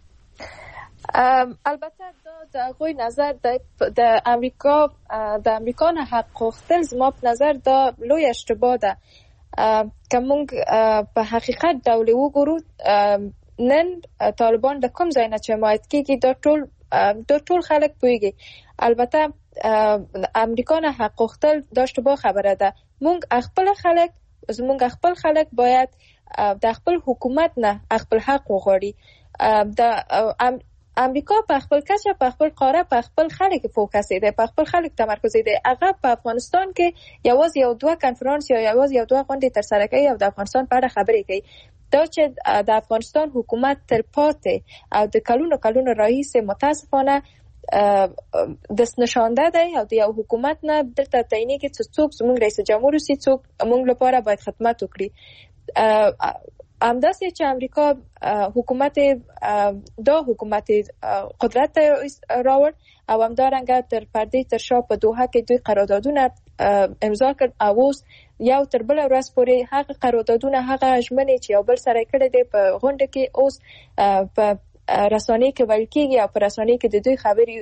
Speaker 3: البته دا د غوي نظر د امریکا د امریکا نه حق غوښتل زما په نظر دا لوی اشتباه ده که موږ په حقیقت ډول وګورو نن طالبان د کوم ځای نه چې حمایت کوي دا ټول دا ټول خلک پوهیږي البته امریکا نه حق غوښتل دا اشتباه خبره ده موږ خپل خلک زموږ خپل خلک باید د خپل حکومت نه خپل حق وغواړي د امریکا په خپل کچه په خپل قاره په خپل خلک فوکس دی په خپل خلک تمرکز دی هغه په افغانستان کې یوازې یو دوه کنفرانس یا یوازې یو دوه غونډې تر سره کوي او د افغانستان په اړه خبرې کوي دا چې د افغانستان حکومت تر پاتې او د کلونو کلونو راهیسې متاسفانه د نشانده دی او د یو حکومت نه دلته تعینې کې څوک زموږ رئیس جمهور سي څوک موږ لپاره باید خدمت وکړي همداسې چې امریکا حکومت دا حکومت قدرت راوړ او همدارنګه تر پردې تر شا په دوحه کې دوی قراردادونه امضا کړ او اوس یو تر بل ورځ پورې هغه قراردادونه هغه ژمنې چې یو بل سره کړی دی په غونډه کې اوس په رسانې کې ویل کېږي او په رسانې کې د دوی خبرې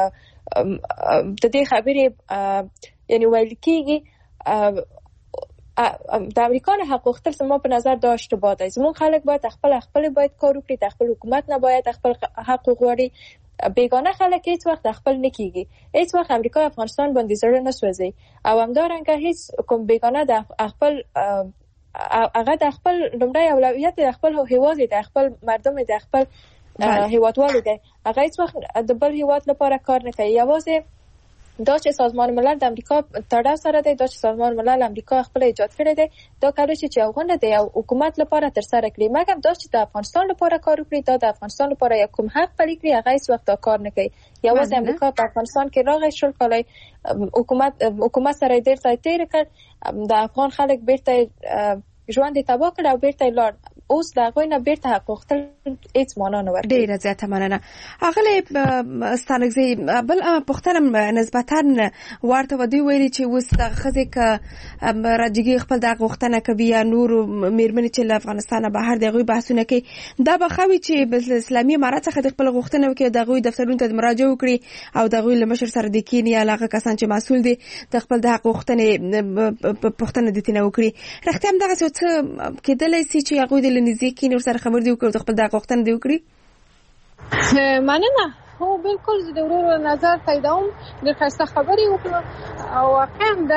Speaker 3: د دې خبرې یعنی ویل کېږي د امریکا نه حق غوښتل زما په نظر دا اشتباه دی زموږ خلک باید خپل خپل باید کار وکړي د خپل حکومت نه باید خپل حق وغواړي بیگانه خلک هیڅ وخت خپل نه کیږي هیڅ وخت امریکا افغانستان باندې زړه نه سوځي او همدارنګه هیڅ کوم بیگانه د خپل هغه د خپل لومړی اولویت د خپل هیواد د خپل مردم د خپل هیوادوالو دی. هغه هیڅ وخت د بل هیواد لپاره کار نه کوي. یوازې دا چې سازمان ملل د امریکا تړاو سره دی، دا چې سازمان ملل امریکا خپل ایجاد کړی دی، دا کار چې غونډه دی او حکومت لپاره تر سره کړی، مګر دا چې د افغانستان لپاره کار وکړي، دا د افغانستان لپاره یو کوم حق پلي کړي، هغه هیڅ وخت دا کار نه کوي. یوازې امریکا په افغانستان کې راغی، شل کاله حکومت حکومت سره ډېر ځای تیر کړ، د افغان خلک بیرته ژوند تباه کړ او بیرته لاړ. اوس دا غوښنه نه بیرته حق غوښتل هیڅ معنا نه ورکوي.
Speaker 2: ډیره زیاته مننه. اغلی ستانګزي بل پښتنه نسبتا ورته ودی ویلي چې اوس د خزې ک راجګي خپل د غوښتنه کوي یا نور میرمنې چې له افغانستان بهر د غوي بحثونه کوي، دا به خوي چې د اسلامي امارات څخه د خپل غوښتنه وکړي، د غوي دفترونو ته مراجعه وکړي او د غوي لمشر سره د کینیا لاغه کسان چې مسول دي د خپل د حق غوښتنه پښتنه د تینه وکړي. رښتیا هم دغه څه کېدلای شي چې غوي د نزدیکی نور سره خبر دی وکړو خپل د غوښتنه دی وکړي.
Speaker 4: مننه. هو بالکل زه د ورور نظر تاییدوم، د خاصه خبري وکړو او واقعا د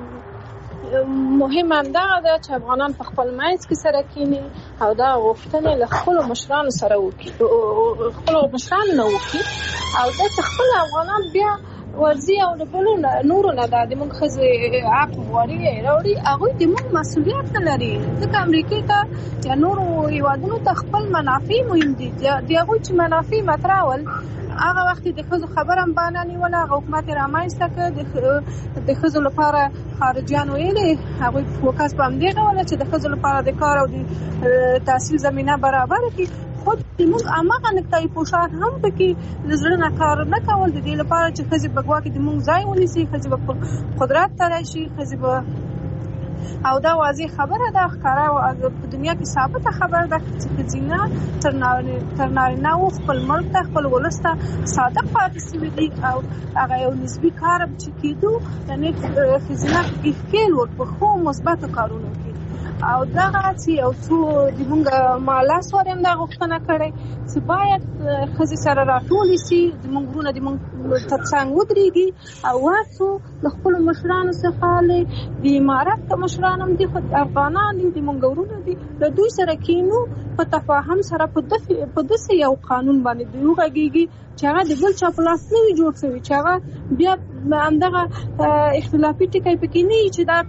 Speaker 4: مهم هم دا ده چې افغانان په خپل منځ کې سره کینی او دا غوښتنه له خپل مشرانو سره وکړي، خپل مشرانو نه وکړي او د خپل افغانان بیا ورزي او د بلو نورو نه دا د موږ خزه عقل وړي راوړي، هغه د موږ مسؤلیت لري. ځکه امریکا ته یا نورو هیوادونو ته خپل منافع مهم دي، د هغه چې منافع متراول هغه وخت د خزو خبرم باندې نیوله، حکومت رامنځته کړ د خزو لپاره خارجيان ویلي، هغه فوکس په دې غوړه چې د خزو لپاره د کار او د تحصیل زمينه برابر کړي. خود موږ اماغه نکتای پوښار هم پکې لزړه کار نه کول د دې لپاره چې خزي بګوا کې د موږ ځای ونیسي، خزي په قدرت ترشي، خزي په او دا واضح خبره ده، ښکارا او په دنیا کې ثابته خبره ده چې خزینه تر تر نارینه او خپل ملک ته خپل ولسته صادق پاتې شوی دي او هغه یو نسبی کار چې کېدو یعنی خزینه کې خېل ورته خو مثبت کارونه کوي او دا چې او څو د موږ مالا سورم دا غوښتنه کړې چې باید خزي سره راټول شي، د موږ ورونه د موږ تڅنګ ودرېږي او واسو د خپل مشرانو څخه له د امارات ته مشرانم دي، خو افغانان دي، د موږ ورونه دي، له دوی سره کینو په تفاهم سره په دفع په دسه یو قانون باندې دیوږي چې هغه د بل چا پلاس نه وي جوړ شوی، چې هغه بیا همدغه اختلافي ټکي پکې نه چې دا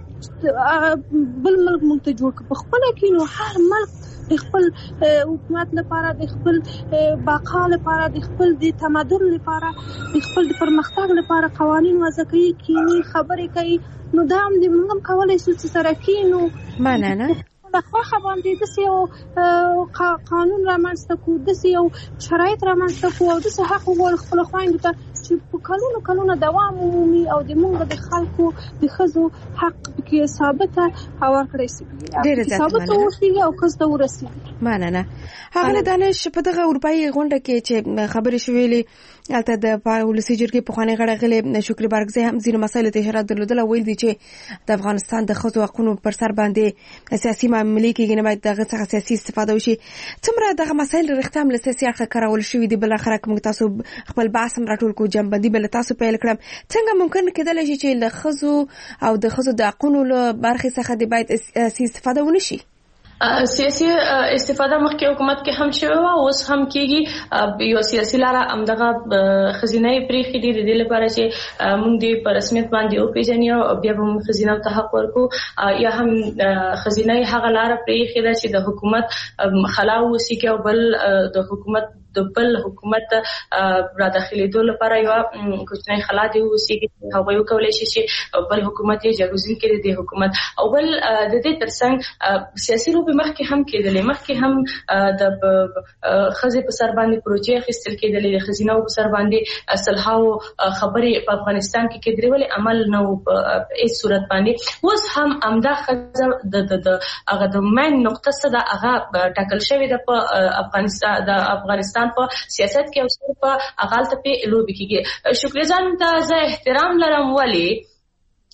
Speaker 4: بل ملک مونږ ته جوړ کړ. په خپل کې نو هر ملک د خپل حکومت لپاره، د خپل بقا لپاره، د خپل د تمدن لپاره، د خپل د پرمختګ لپاره قوانين وضع کوي، کینی خبرې کوي. نو دا هم د موږ کولای شو چې سره کینو
Speaker 2: مننه
Speaker 4: د خوخه باندې د سیو قانون رامنځته کو، د سیو شرایط رامنځته کو او د حق ور خپل خويندو ته چې په کلونو کلونو دوام ومومي او د موږ د خلکو د خزو حق کې ثابته او ورکړی شي.
Speaker 2: ډیره
Speaker 4: ثابته اوسي او کسته ورسیږي.
Speaker 2: مننه. هغه دانش په دغه اروپאי غونډه کې چې خبرې شوېلې البته د ولسی جرګې په خوانې غړ غلې شکر برګزی هم ځینې مسایلو ته اشاره درلودله، ویل دي چې د افغانستان د خزو حقوقو پر سر باندې سیاسي معاملې کې نه باید دغه څخه سیاسي استفاده وشي. څومره دغه مسایل رښتیا هم له سیاسي اړخه کارول شوي دي؟ بل اخر موږ تاسو خپل بحث هم راټول کو، جنبندي بل تاسو پیل کړم. څنګه ممکن کېدلی شي چې له خزو او د خزو د حقوقو له برخې څخه د باید سیاسي استفاده ونشي؟
Speaker 5: سیاسي استفاده مخکې حکومت کې هم شوی او اوس هم کېږي. یو سیاسي لاره همدغه خزینه پرېښې دي د دې لپاره چې موږ دې په رسمیت باندې وپېژنو او بیا به موږ خزینه ته حق ورکړو، یا هم خزینه هغه لاره پرېښې ده چې د حکومت خلا وسیږي او بل د حکومت د بل حکومت را داخليدو لپاره یو کوچنی خلا دی وسیږي، هغه یو کولای شي چې بل حکومت یې جګوزین کړي د حکومت او بل د دې ترڅنګ سیاسي روبي مخکې هم کېدلې، مخکې هم د خزې په سر باندې پروژې اخیستل کېدلې، د خزینه په سر باندې صلحاو خبرې په افغانستان کې کېدلې، ولې عمل نه و په هیڅ صورت باندې. اوس هم امدا خزه د د هغه د مین نقطه څه ده هغه ټاکل شوې ده په افغانستان د افغانستان په سیاست کې او په اقالت په لوبي کې. شکر جان ته زه احترام لرم، ولی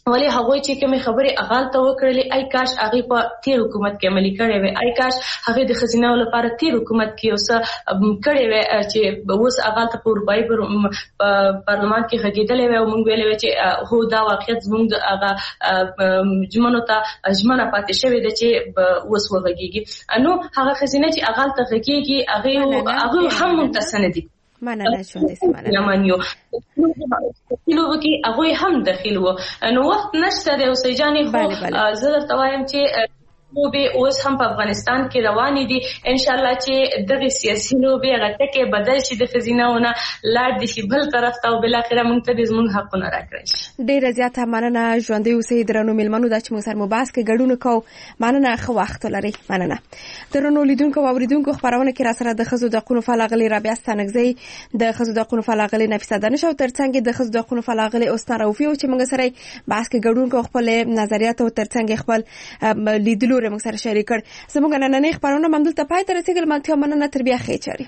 Speaker 5: ولی هغه چې کومه خبره اغال ته وکړلې ای کاش هغه په تیر حکومت کې عملي کړي وي ای کاش هغه د خزینه لپاره تیر حکومت کې اوسه کړي وي چې اوس اغال ته په اروپאי پارلمان کې غږیدلې وي او موږ ویلې چې هو دا واقعیت زموږ هغه جمنو ته جمنه پاتې شوی د چې اوس وغږیږي نو هغه خزینه چې اغال ته غږیږي هغه هغه هم متصنه دي
Speaker 2: مننه شوندې سمانه
Speaker 5: یمنیو کلو کې هغه هم داخل وو نو وخت نشته د اوسېجانې خو زه درته وایم چې لوبې اوس هم په افغانستان کې روانې دي ان شاء الله چې دغه سیاسي لوبې غټه کې بدل شي د خزینهونه لاړ دي شي بل طرف ته او بل اخره موږ ته د زمون حقونه راکړي
Speaker 2: ډیره زیاته مننه ژوندۍ اوسئ درنو ملمنو د چې موږ سره مباحث کې ګډون کوو مننه خو وخت لري مننه درنو لیدونکو او اوریدونکو خبرونه کې را سره د خزو د قونو فلاغلی رابعه ستانګزی د خزو د قونو فلاغلی نفیسه دانش او ترڅنګ د خزو د قونو فلاغلی استاد روفي او چې موږ سره بحث کې ګډون کوو خپل نظریات او ترڅنګ خپل لیدلو موږ سره شریک کړ زموږ نننې خبرونه مندل ته پای ته رسیدل مالتیا مننه تر بیا خیر چاري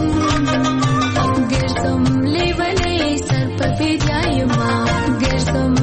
Speaker 8: Get some